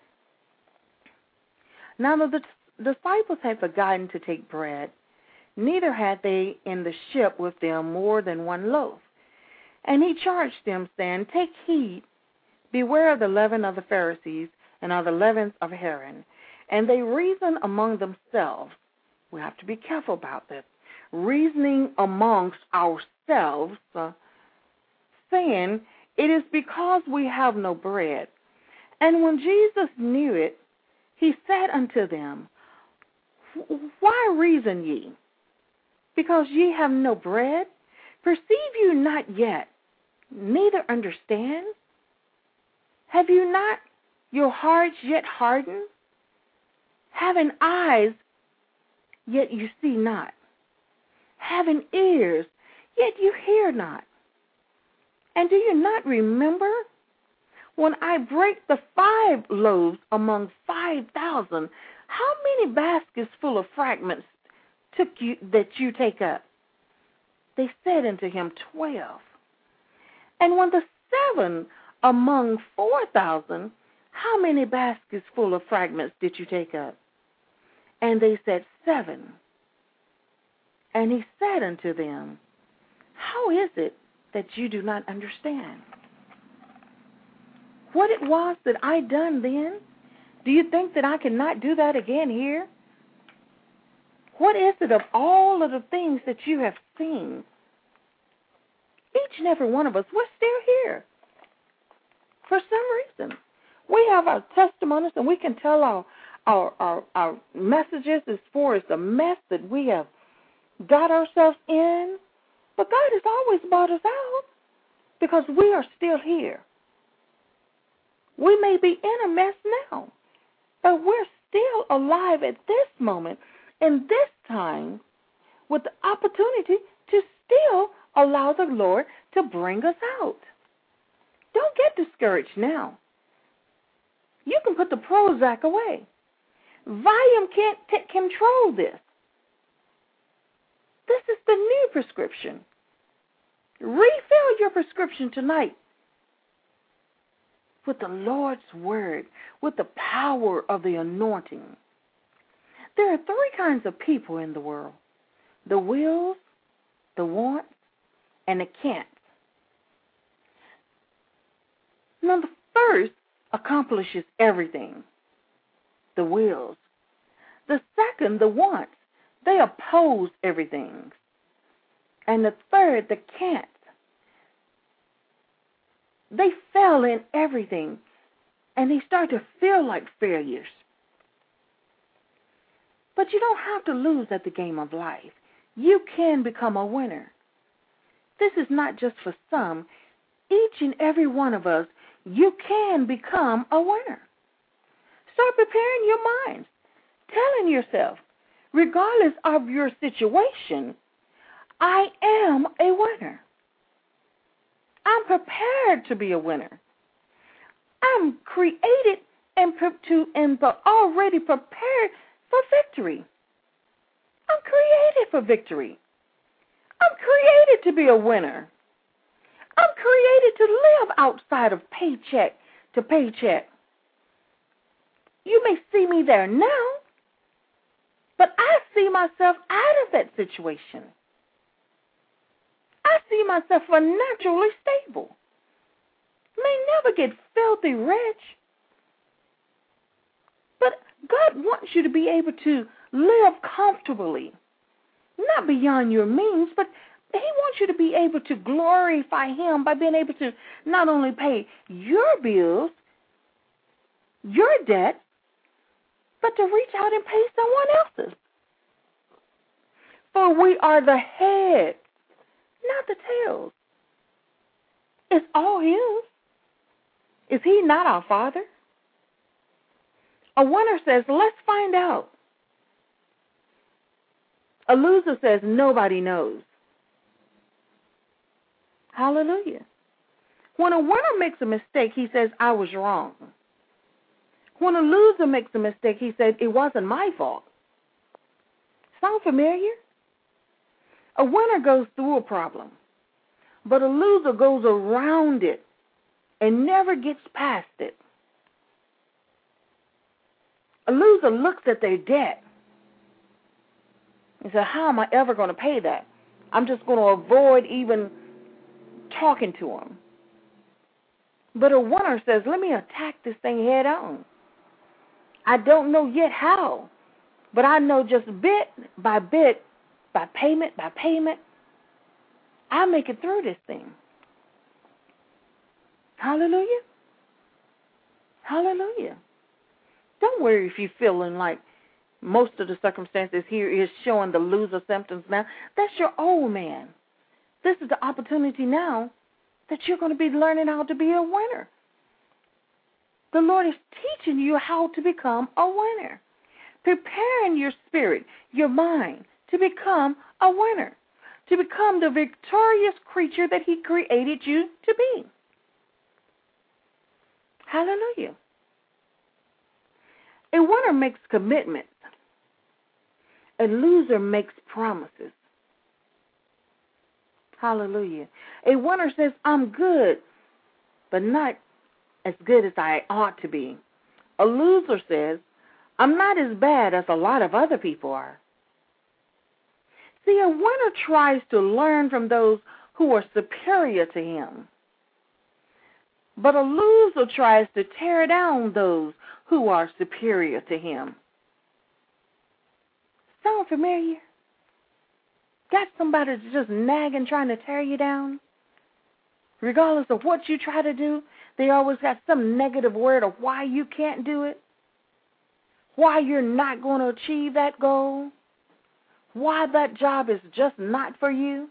Now the disciples had forgotten to take bread, neither had they in the ship with them more than one loaf. And he charged them, saying, Take heed, beware of the leaven of the Pharisees and of the leavens of Herod. And they reasoned among themselves. We have to be careful about this. Reasoning amongst ourselves, uh, saying, It is because we have no bread. And when Jesus knew it, he said unto them, Why reason ye? Because ye have no bread? Perceive you not yet, neither understand? Have you not your hearts yet hardened? Having eyes, yet you see not. Having ears, yet you hear not. And do you not remember when I break the five loaves among five thousand, how many baskets full of fragments took you that you take up? They said unto him, Twelve. And when the seven among four thousand, how many baskets full of fragments did you take up? And they said, Seven. And he said unto them, How is it that you do not understand? What it was that I done then, do you think that I cannot do that again here? What is it of all of the things that you have seen? Each and every one of us, we're still here. For some reason. We have our testimonies and we can tell our, our, our, our messages as far as the mess that we have got ourselves in. But God has always brought us out because we are still here. We may be in a mess now, but we're still alive at this moment and this time with the opportunity to still allow the Lord to bring us out. Don't get discouraged now. You can put the Prozac away. Valium can't t- control this. This is the new prescription. Refill your prescription tonight with the Lord's word, with the power of the anointing. There are three kinds of people in the world: the wills, the wants, and the can'ts. Now, the first accomplishes everything, the wills. The second, the wants, they oppose everything. And the third, the can'ts, they fail in everything, and they start to feel like failures. But you don't have to lose at the game of life. You can become a winner. This is not just for some. Each and every one of us, you can become a winner. Start preparing your minds, telling yourself, regardless of your situation, I am a winner. I'm prepared to be a winner. I'm created and to and already prepared for victory. I'm created for victory. I'm created to be a winner. I'm created to live outside of paycheck to paycheck. You may see me there now, but I see myself out of that situation. I see myself financially stable. May never get filthy rich. But God wants you to be able to live comfortably, not beyond your means, but He wants you to be able to glorify Him by being able to not only pay your bills, your debt, but to reach out and pay someone else's. For we are the head, not the tails. It's all his. Is he not our Father? A winner says, let's find out. A loser says, nobody knows. Hallelujah. When a winner makes a mistake, he says, I was wrong. When a loser makes a mistake, he said, it wasn't my fault. Sound familiar? A winner goes through a problem, but a loser goes around it and never gets past it. A loser looks at their debt and says, how am I ever going to pay that? I'm just going to avoid even talking to him. But a winner says, let me attack this thing head on. I don't know yet how, but I know just bit by bit, by payment by payment, I make it through this thing. Hallelujah. Hallelujah. Don't worry if you're feeling like most of the circumstances here is showing the loser symptoms now. That's your old man. This is the opportunity now that you're going to be learning how to be a winner. The Lord is teaching you how to become a winner, preparing your spirit, your mind, to become a winner, to become the victorious creature that he created you to be. Hallelujah. A winner makes commitments. A loser makes promises. Hallelujah. A winner says, I'm good, but not as good as I ought to be. A loser says, I'm not as bad as a lot of other people are. See, a winner tries to learn from those who are superior to him. But a loser tries to tear down those who are superior to him. Sound familiar? Got somebody that's just nagging, trying to tear you down? Regardless of what you try to do, they always got some negative word of why you can't do it, why you're not going to achieve that goal, why that job is just not for you.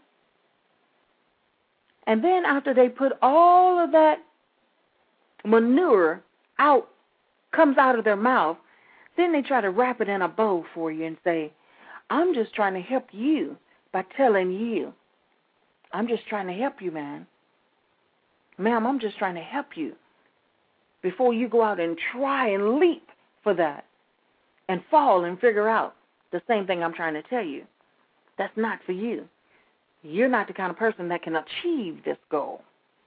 And then after they put all of that manure out, comes out of their mouth, then they try to wrap it in a bow for you and say, I'm just trying to help you by telling you. I'm just trying to help you, man. Ma'am, I'm just trying to help you before you go out and try and leap for that and fall and figure out the same thing I'm trying to tell you. That's not for you. You're not the kind of person that can achieve this goal.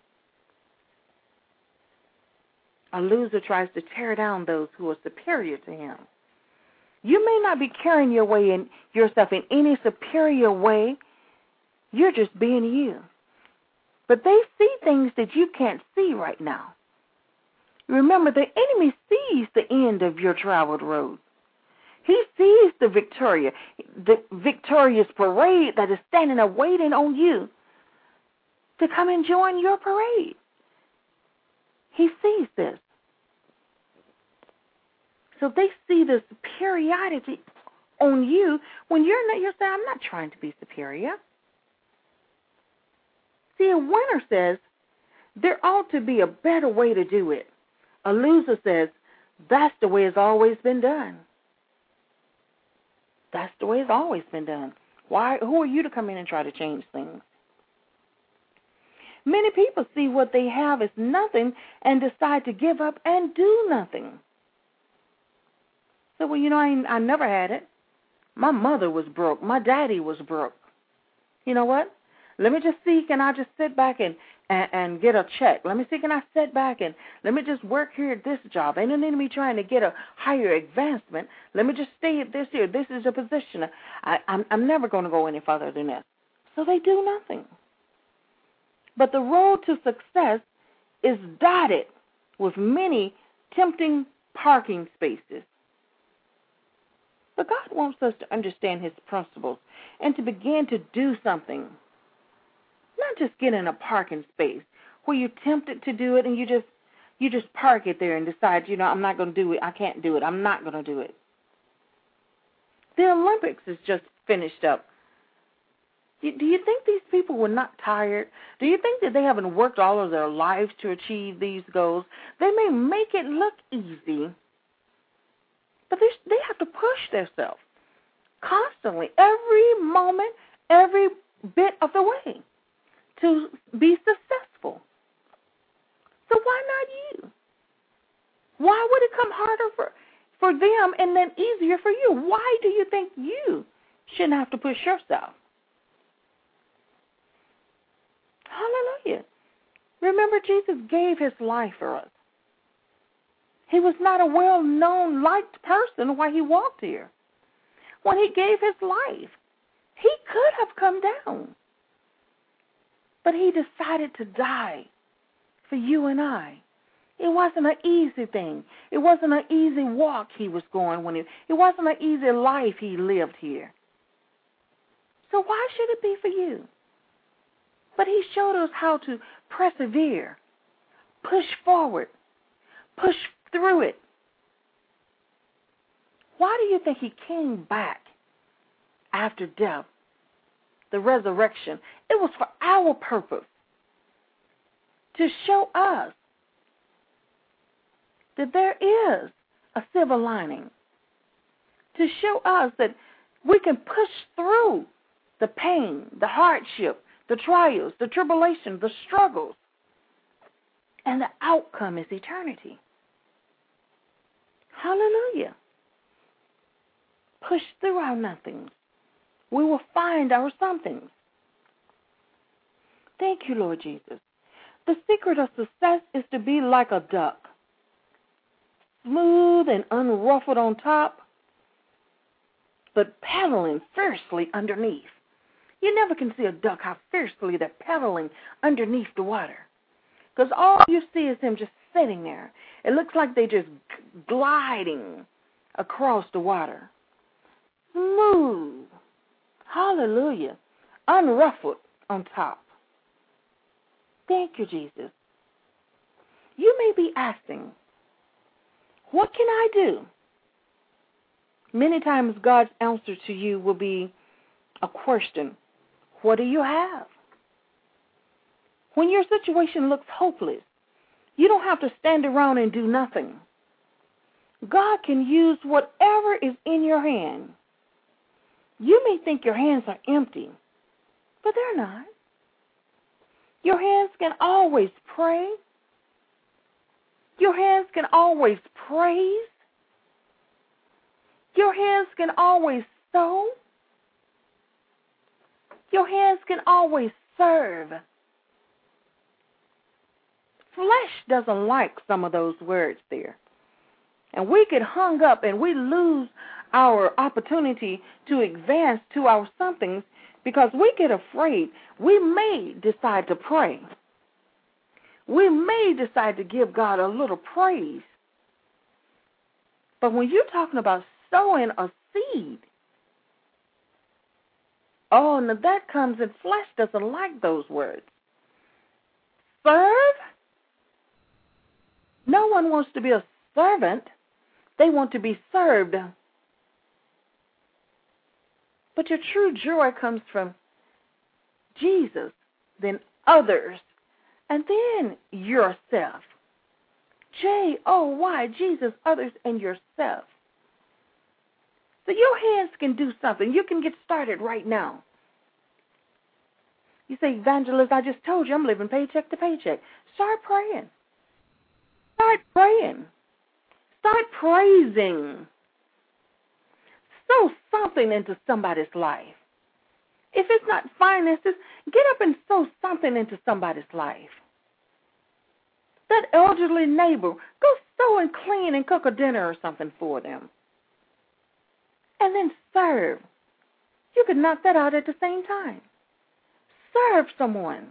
A loser tries to tear down those who are superior to him. You may not be carrying your way in yourself in any superior way. You're just being you. But they see things that you can't see right now. Remember, the enemy sees the end of your traveled road. He sees the Victoria, the victorious parade that is standing there waiting on you to come and join your parade. He sees this. So they see the superiority on you when you're not, you're saying, I'm not trying to be superior. See, a winner says, there ought to be a better way to do it. A loser says, that's the way it's always been done. That's the way it's always been done. Why? Who are you to come in and try to change things? Many people see what they have as nothing and decide to give up and do nothing. So, well, you know, I, I never had it. My mother was broke. My daddy was broke. You know what? Let me just see, can I just sit back and, and, and get a check? Let me see, can I sit back and let me just work here at this job? Ain't no need of me trying to get a higher advancement. Let me just stay at this here. This is a position. I, I'm, I'm never going to go any further than this. So they do nothing. But the road to success is dotted with many tempting parking spaces. But God wants us to understand his principles and to begin to do something. Not just get in a parking space where you're tempted to do it and you just you just park it there and decide, you know, I'm not going to do it. I can't do it. I'm not going to do it. The Olympics is just finished up. Do you think these people were not tired? Do you think that they haven't worked all of their lives to achieve these goals? They may make it look easy, but they they have to push themselves constantly, every moment, every bit of the way to be successful. So why not you? Why would it come harder for, for them and then easier for you? Why do you think you shouldn't have to push yourself? Hallelujah. Remember, Jesus gave his life for us. He was not a well-known, liked person while he walked here. When he gave his life, he could have come down. But he decided to die for you and I. It wasn't an easy thing. It wasn't an easy walk he was going when he, it wasn't an easy life he lived here. So why should it be for you? But he showed us how to persevere, push forward, push through it. Why do you think he came back after death, the resurrection? It was for our purpose, to show us that there is a silver lining, to show us that we can push through the pain, the hardship, the trials, the tribulations, the struggles, and the outcome is eternity. Hallelujah. Push through our nothings. We will find our somethings. Thank you, Lord Jesus. The secret of success is to be like a duck, smooth and unruffled on top, but paddling fiercely underneath. You never can see a duck how fiercely they're paddling underneath the water, because all you see is them just sitting there. It looks like they're just gliding across the water. Smooth. Hallelujah. Unruffled on top. Thank you, Jesus. You may be asking, what can I do? Many times God's answer to you will be a question. What do you have? When your situation looks hopeless, you don't have to stand around and do nothing. God can use whatever is in your hand. You may think your hands are empty, but they're not. Your hands can always pray. Your hands can always praise. Your hands can always sow. Your hands can always serve. Flesh doesn't like some of those words there. And we get hung up and we lose our opportunity to advance to our somethings because we get afraid. We may decide to pray. We may decide to give God a little praise. But when you're talking about sowing a seed, oh, now that comes in flesh doesn't like those words. Serve? No one wants to be a servant. They want to be served. But your true joy comes from Jesus, then others, and then yourself. J O Y, Jesus, others, and yourself. So your hands can do something. You can get started right now. You say, Evangelist, I just told you I'm living paycheck to paycheck. Start praying. Start praying. Start praising. Sow something into somebody's life. If it's not finances, get up and sow something into somebody's life. That elderly neighbor, go sew and clean and cook a dinner or something for them. And then serve. You can knock that out at the same time. Serve someone.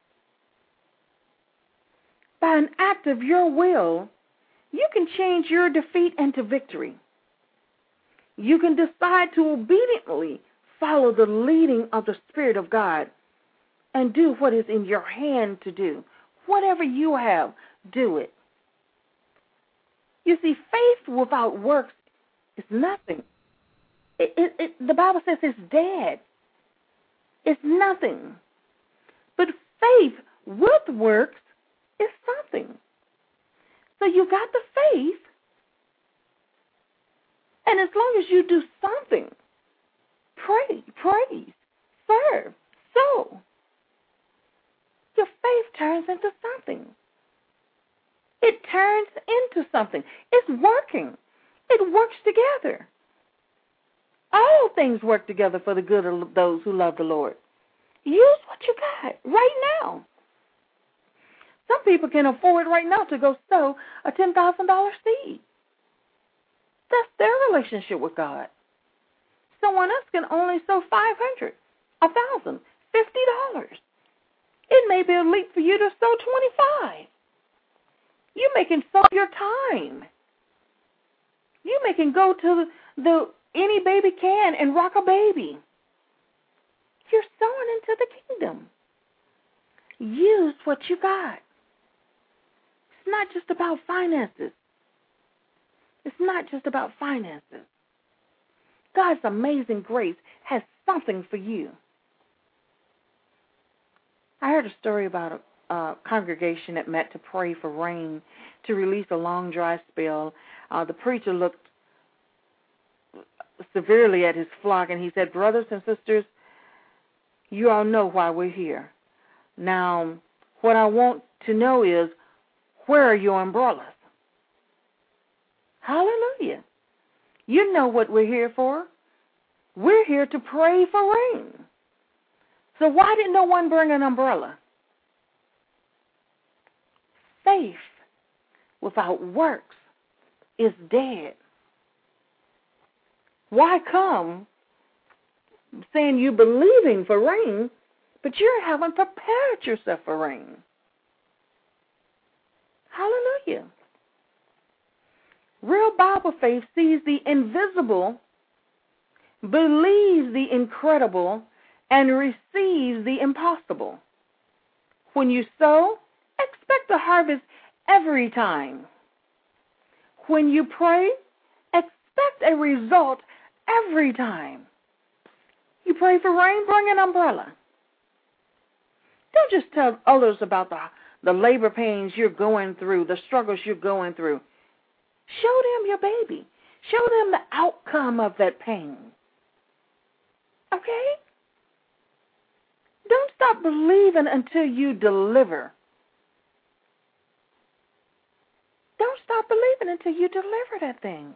By an act of your will, you can change your defeat into victory. You can decide to obediently follow the leading of the Spirit of God and do what is in your hand to do. Whatever you have, do it. You see, faith without works is nothing. It, it, it, the Bible says it's dead. is nothing. But faith with works is something. So you got the faith, and as long as you do something, pray, praise, serve, sow, your faith turns into something. It turns into something. It's working. It works together. All things work together for the good of those who love the Lord. Use what you got right now. Some people can afford right now to go sow a ten thousand dollars seed. That's their relationship with God. Someone else can only sow five hundred dollars, one thousand dollars, fifty dollars. It may be a leap for you to sow twenty-five dollars. You may can sow your time. You may can go to the, the Any Baby Can and rock a baby. You're sowing into the kingdom. Use what you got. It's not just about finances. It's not just about finances. God's amazing grace has something for you. I heard a story about a, a congregation that met to pray for rain to release a long dry spell. Uh, the preacher looked severely at his flock and he said, "Brothers and sisters, you all know why we're here. Now, what I want to know is, where are your umbrellas?" Hallelujah. You know what we're here for. We're here to pray for rain. So why did no one bring an umbrella? Faith without works is dead. Why come saying you believing for rain, but you haven't prepared yourself for rain? Hallelujah. Real Bible faith sees the invisible, believes the incredible, and receives the impossible. When you sow, expect a harvest every time. When you pray, expect a result every time. You pray for rain, bring an umbrella. Don't just tell others about the, the labor pains you're going through, the struggles you're going through. Show them your baby. Show them the outcome of that pain. Okay? Don't stop believing until you deliver. Don't stop believing until you deliver that thing.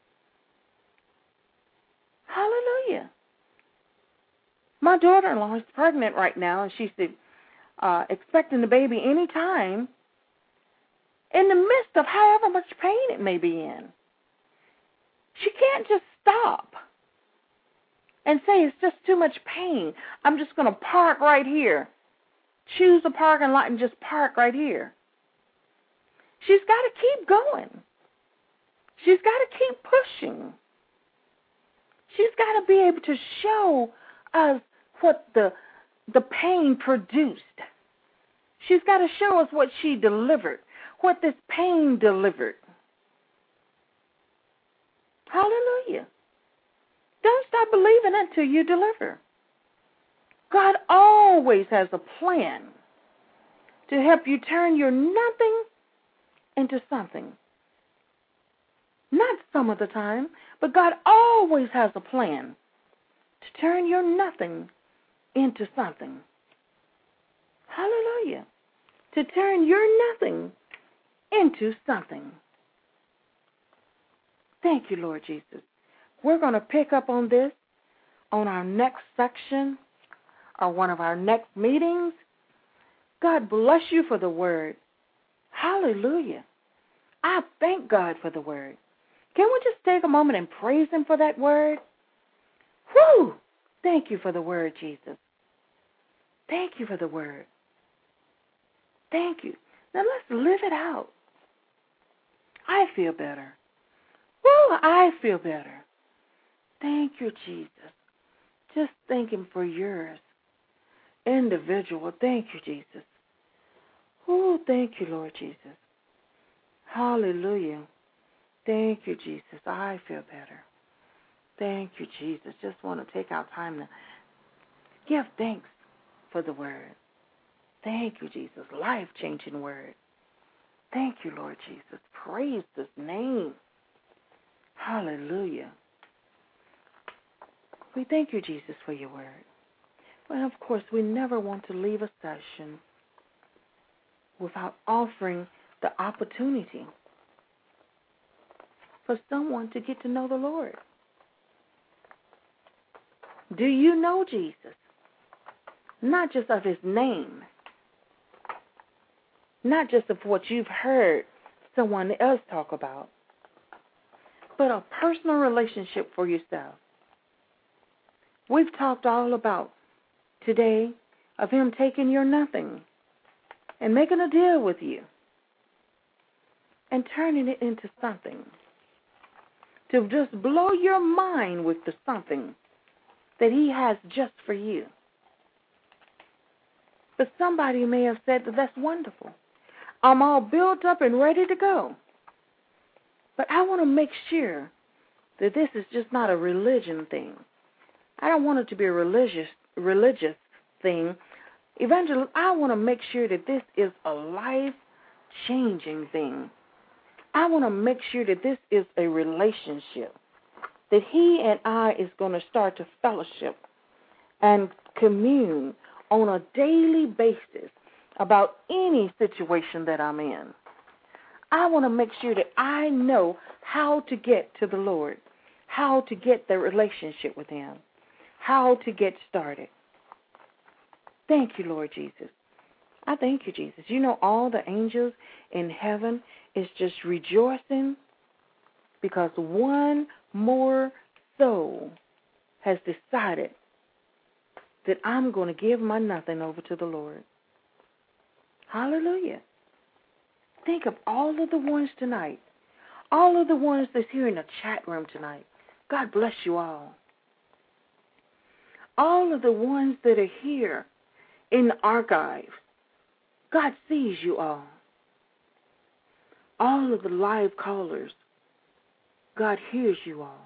Hallelujah. My daughter-in-law is pregnant right now, and she's uh, expecting the baby any time, in the midst of however much pain it may be in. She can't just stop and say it's just too much pain. I'm just going to park right here. Choose a parking lot and just park right here. She's got to keep going. She's got to keep pushing. She's got to be able to show us what the, the pain produced. She's got to show us what she delivered, what this pain delivered. Hallelujah. Don't stop believing until you deliver. God always has a plan to help you turn your nothing into something. Not some of the time, but God always has a plan to turn your nothing into something. Hallelujah. To turn your nothing into something. Thank you, Lord Jesus. We're going to pick up on this on our next section or one of our next meetings. God bless you for the word. Hallelujah. I thank God for the word. Can we just take a moment and praise him for that word? Whew! Thank you for the word, Jesus. Thank you for the word. Thank you. Now let's live it out. I feel better. Woo, I feel better. Thank you, Jesus. Just thank him for yours. Individual. Thank you, Jesus. Oh, thank you, Lord Jesus. Hallelujah. Thank you, Jesus. I feel better. Thank you, Jesus. Just want to take our time to Give thanks for the word. Thank you, Jesus. Life-changing word. Thank you, Lord Jesus. Praise His name. Hallelujah. We thank you, Jesus, for your word. And, of course, we never want to leave a session without offering the opportunity for someone to get to know the Lord. Do you know Jesus? Not just of His name, not just of what you've heard someone else talk about, but a personal relationship for yourself. We've talked all about today of Him taking your nothing and making a deal with you and turning it into something, to just blow your mind with the something that He has just for you. But somebody may have said that that's wonderful. I'm all built up and ready to go. But I want to make sure that this is just not a religion thing. I don't want it to be a religious religious thing. Evangelist, I want to make sure that this is a life-changing thing. I want to make sure that this is a relationship, that He and I is going to start to fellowship and commune on a daily basis about any situation that I'm in. I want to make sure that I know how to get to the Lord, how to get the relationship with Him, how to get started. Thank you, Lord Jesus. I thank you, Jesus. You know, all the angels in heaven is just rejoicing because one more soul has decided that I'm going to give my nothing over to the Lord. Hallelujah. Think of all of the ones tonight, all of the ones that's here in the chat room tonight. God bless you all. All of the ones that are here in the archive, God sees you all. All of the live callers, God hears you all.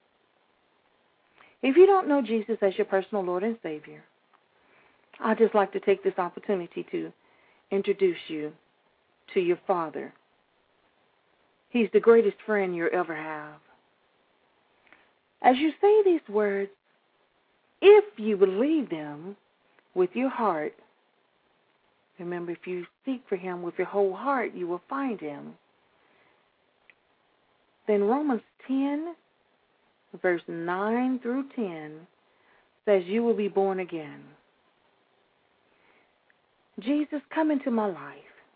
If you don't know Jesus as your personal Lord and Savior, I'd just like to take this opportunity to introduce you to your Father. He's the greatest friend you'll ever have. As you say these words, if you believe them with your heart, remember, if you seek for Him with your whole heart, you will find Him. Then Romans ten, verse nine through ten, says you will be born again. Jesus, come into my life.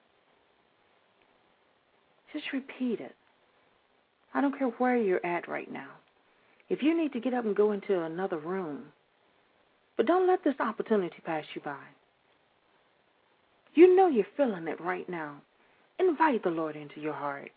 Just repeat it. I don't care where you're at right now. If you need to get up and go into another room, but don't let this opportunity pass you by. You know you're feeling it right now. Invite the Lord into your heart.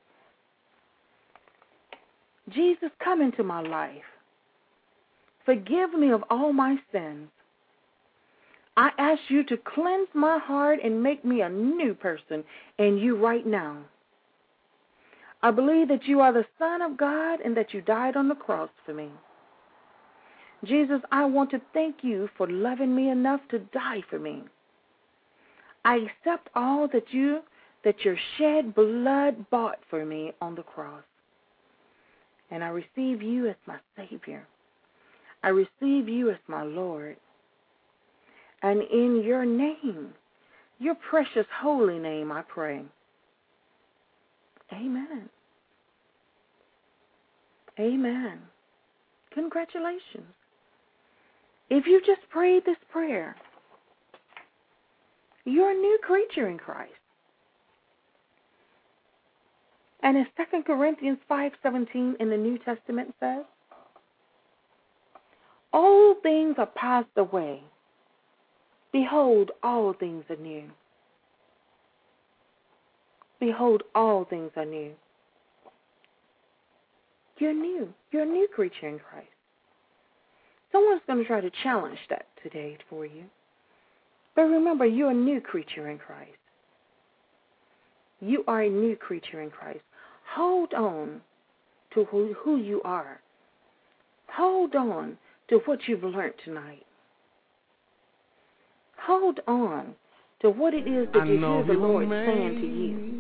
Jesus, come into my life. Forgive me of all my sins. I ask you to cleanse my heart and make me a new person in you right now. I believe that you are the Son of God and that you died on the cross for me. Jesus, I want to thank you for loving me enough to die for me. I accept all that you, that your shed blood bought for me on the cross. And I receive you as my Savior. I receive you as my Lord. And in your name, your precious holy name, I pray. Amen. Amen. Congratulations. If you just prayed this prayer, you're a new creature in Christ. And as Second Corinthians five seventeen in the New Testament says, all things are passed away. Behold, all things are new. Behold, all things are new. You're new. You're a new creature in Christ. Someone's going to try to challenge that today for you. But remember, you're a new creature in Christ. You are a new creature in Christ. Hold on to who, who you are. Hold on to what you've learned tonight. hold on to what it is that you hear the Lord saying to you.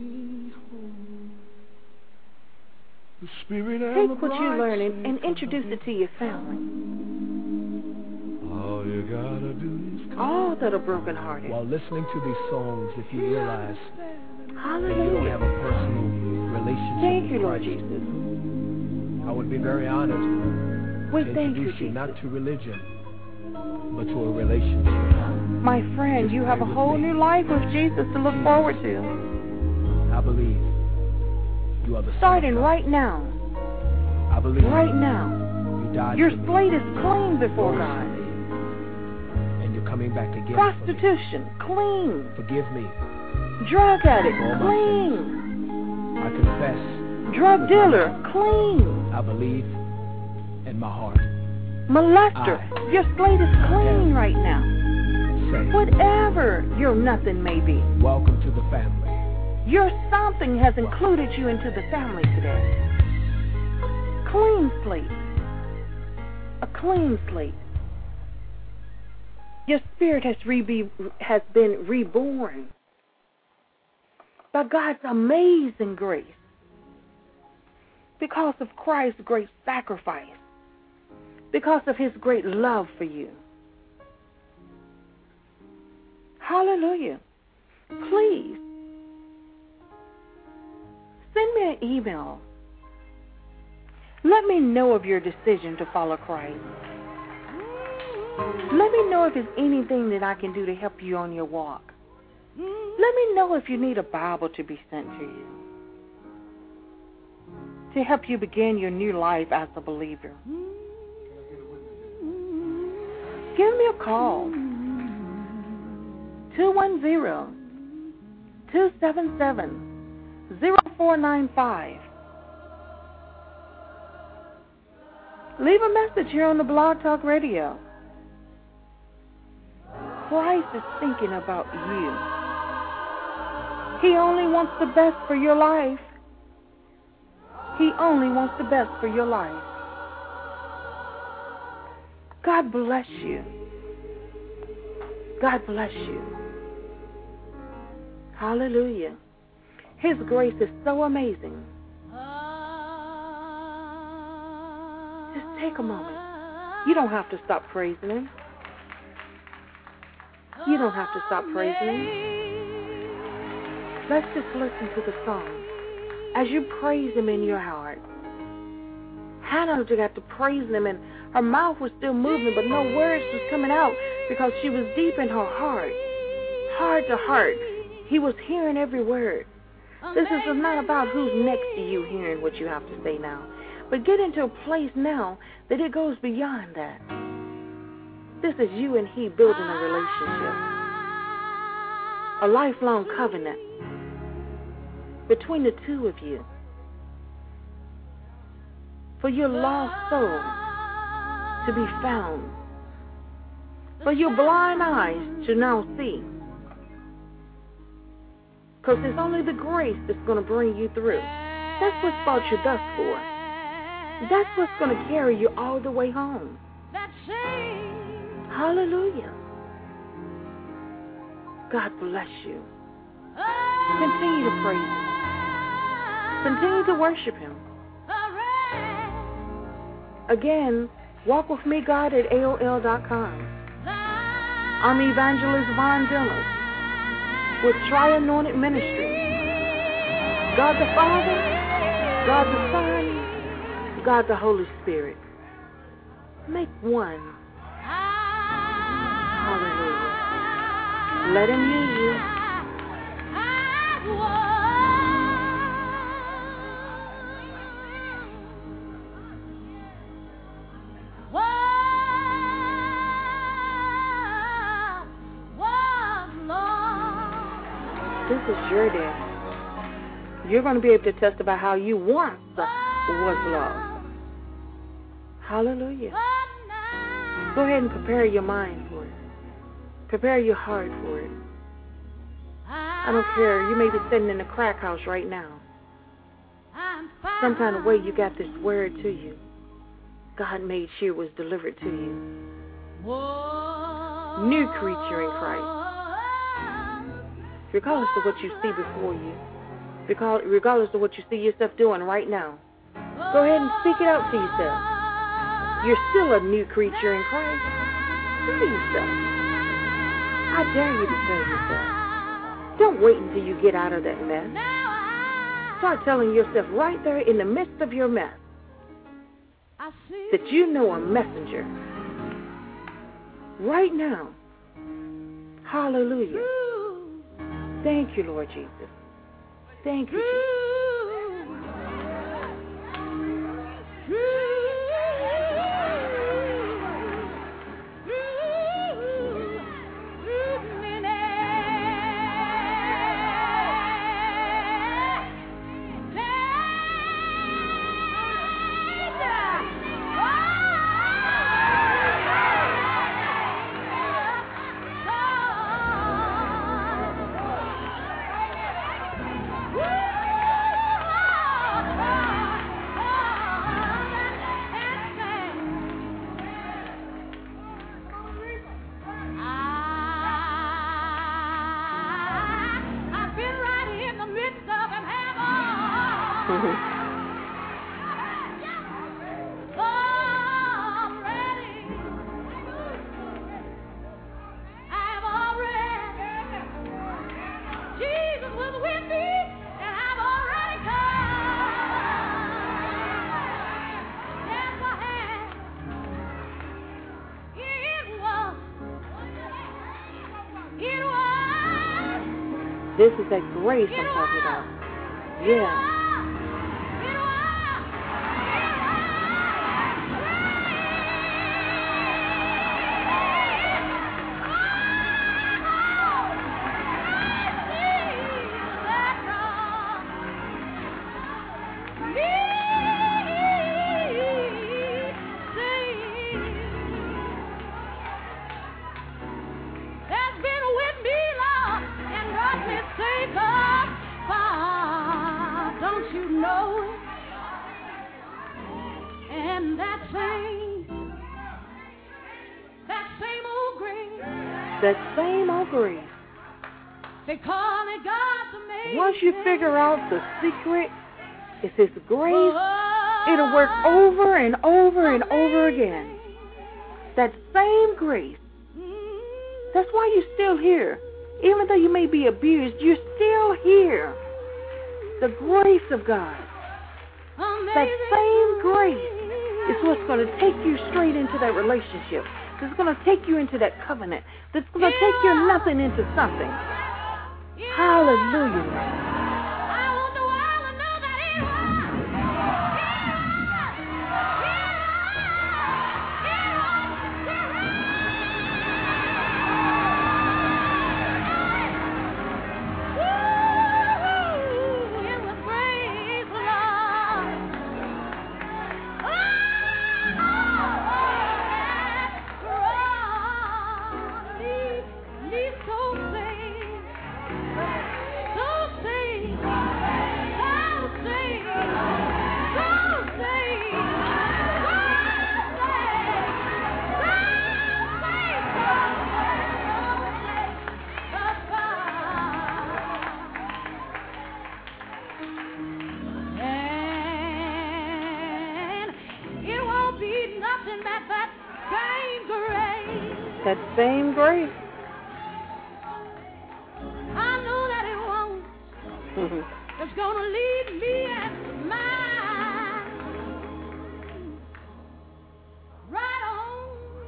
Take what you learn and, and introduce it to your family. All you gotta do is all that are brokenhearted. While listening to these songs, if you realize Hallelujah. that you don't have a personal relationship thank with you, Lord Christ, Jesus. I would be very honored we to thank introduce you, you Jesus. not to religion, but to a relationship. My friend, Just you have a whole me. new life with Jesus to look forward to. I believe you are the Starting Son of God. right now. I believe right now. You died Your for me. slate is clean before Rose God. for me. And you're coming back again Prostitution, for me. clean. Forgive me. Drug addict, for all clean. My sins. I confess. Drug dealer, clean. I believe in my heart. Molester, I your slate is clean right now. Say, whatever your nothing may be. Welcome to the family. Your something has included you into the family today. Clean slate. A clean slate. Your spirit has, re- has been reborn by God's amazing grace because of Christ's great sacrifice, because of his great love for you. Hallelujah. Please send me an email. Let me know of your decision to follow Christ. Let me know if there's anything that I can do to help you on your walk. Let me know if you need a Bible to be sent to you to help you begin your new life as a believer. Give me a call. two one zero, two seven seven, zero four nine five. Leave a message here on the Blog Talk Radio. Christ is thinking about you. He only wants the best for your life. He only wants the best for your life. God bless you. God bless you. Hallelujah. His grace is so amazing. Just take a moment. You don't have to stop praising him. You don't have to stop praising him. Let's just listen to the song as you praise him in your heart. Hannah got to praising him, and her mouth was still moving, but no words was coming out because she was deep in her heart. Heart to heart. He was hearing every word. This is not about who's next to you hearing what you have to say now. But get into a place now that it goes beyond that. This is you and he building a relationship. A lifelong covenant between the two of you. For your lost soul to be found. For your blind eyes to now see. Because it's only the grace that's going to bring you through. That's what's brought you thus far. That's what's going to carry you all the way home. Hallelujah. God bless you. Continue to praise him. Continue to worship him. Again, walk with me, God, at A O L dot com. I'm Evangelist Von Dennis with Tri-Anointed Ministry. God the Father, God the Son, God the Holy Spirit. Make one. Hallelujah. Let him use you. This is your day. You're going to be able to testify how you once was loved. Hallelujah. Go ahead and prepare your mind for it. Prepare your heart for it. I don't care. You may be sitting in a crack house right now. Some kind of way you got this word to you. God made sure it was delivered to you. New creature in Christ. regardless of what you see before you, regardless of what you see yourself doing right now. Go ahead and speak it out to yourself. You're still a new creature in Christ. Tell yourself. I dare you to tell yourself. Don't wait until you get out of that mess. Start telling yourself right there in the midst of your mess that you know a messenger. Right now. Hallelujah. Thank you, Lord Jesus. Thank you, Jesus. This is that grace I'm talking about. Yeah. That same old grace. They call it God's amazing. Once you figure out the secret, it's His grace. It'll work over and over and over again. That same grace. That's why you're still here. Even though you may be abused, you're still here. The grace of God. That same grace is what's going to take you straight into that relationship. That's going to take you into that covenant. That's going to take your nothing into something. Hallelujah. That same grace. I know that it won't. It's going to lead me at mine. Right on.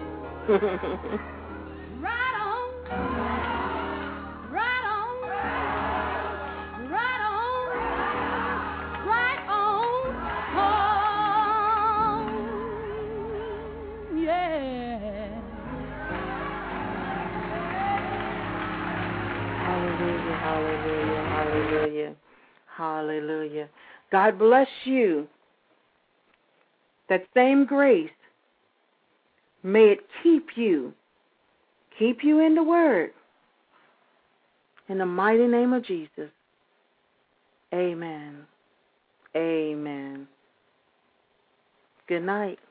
Right on. Right on. Right on. Right on. Oh, yeah. Hallelujah, hallelujah, hallelujah, hallelujah. God bless you. That same grace, may it keep you, keep you in the Word. In the mighty name of Jesus. Amen. Amen. Good night.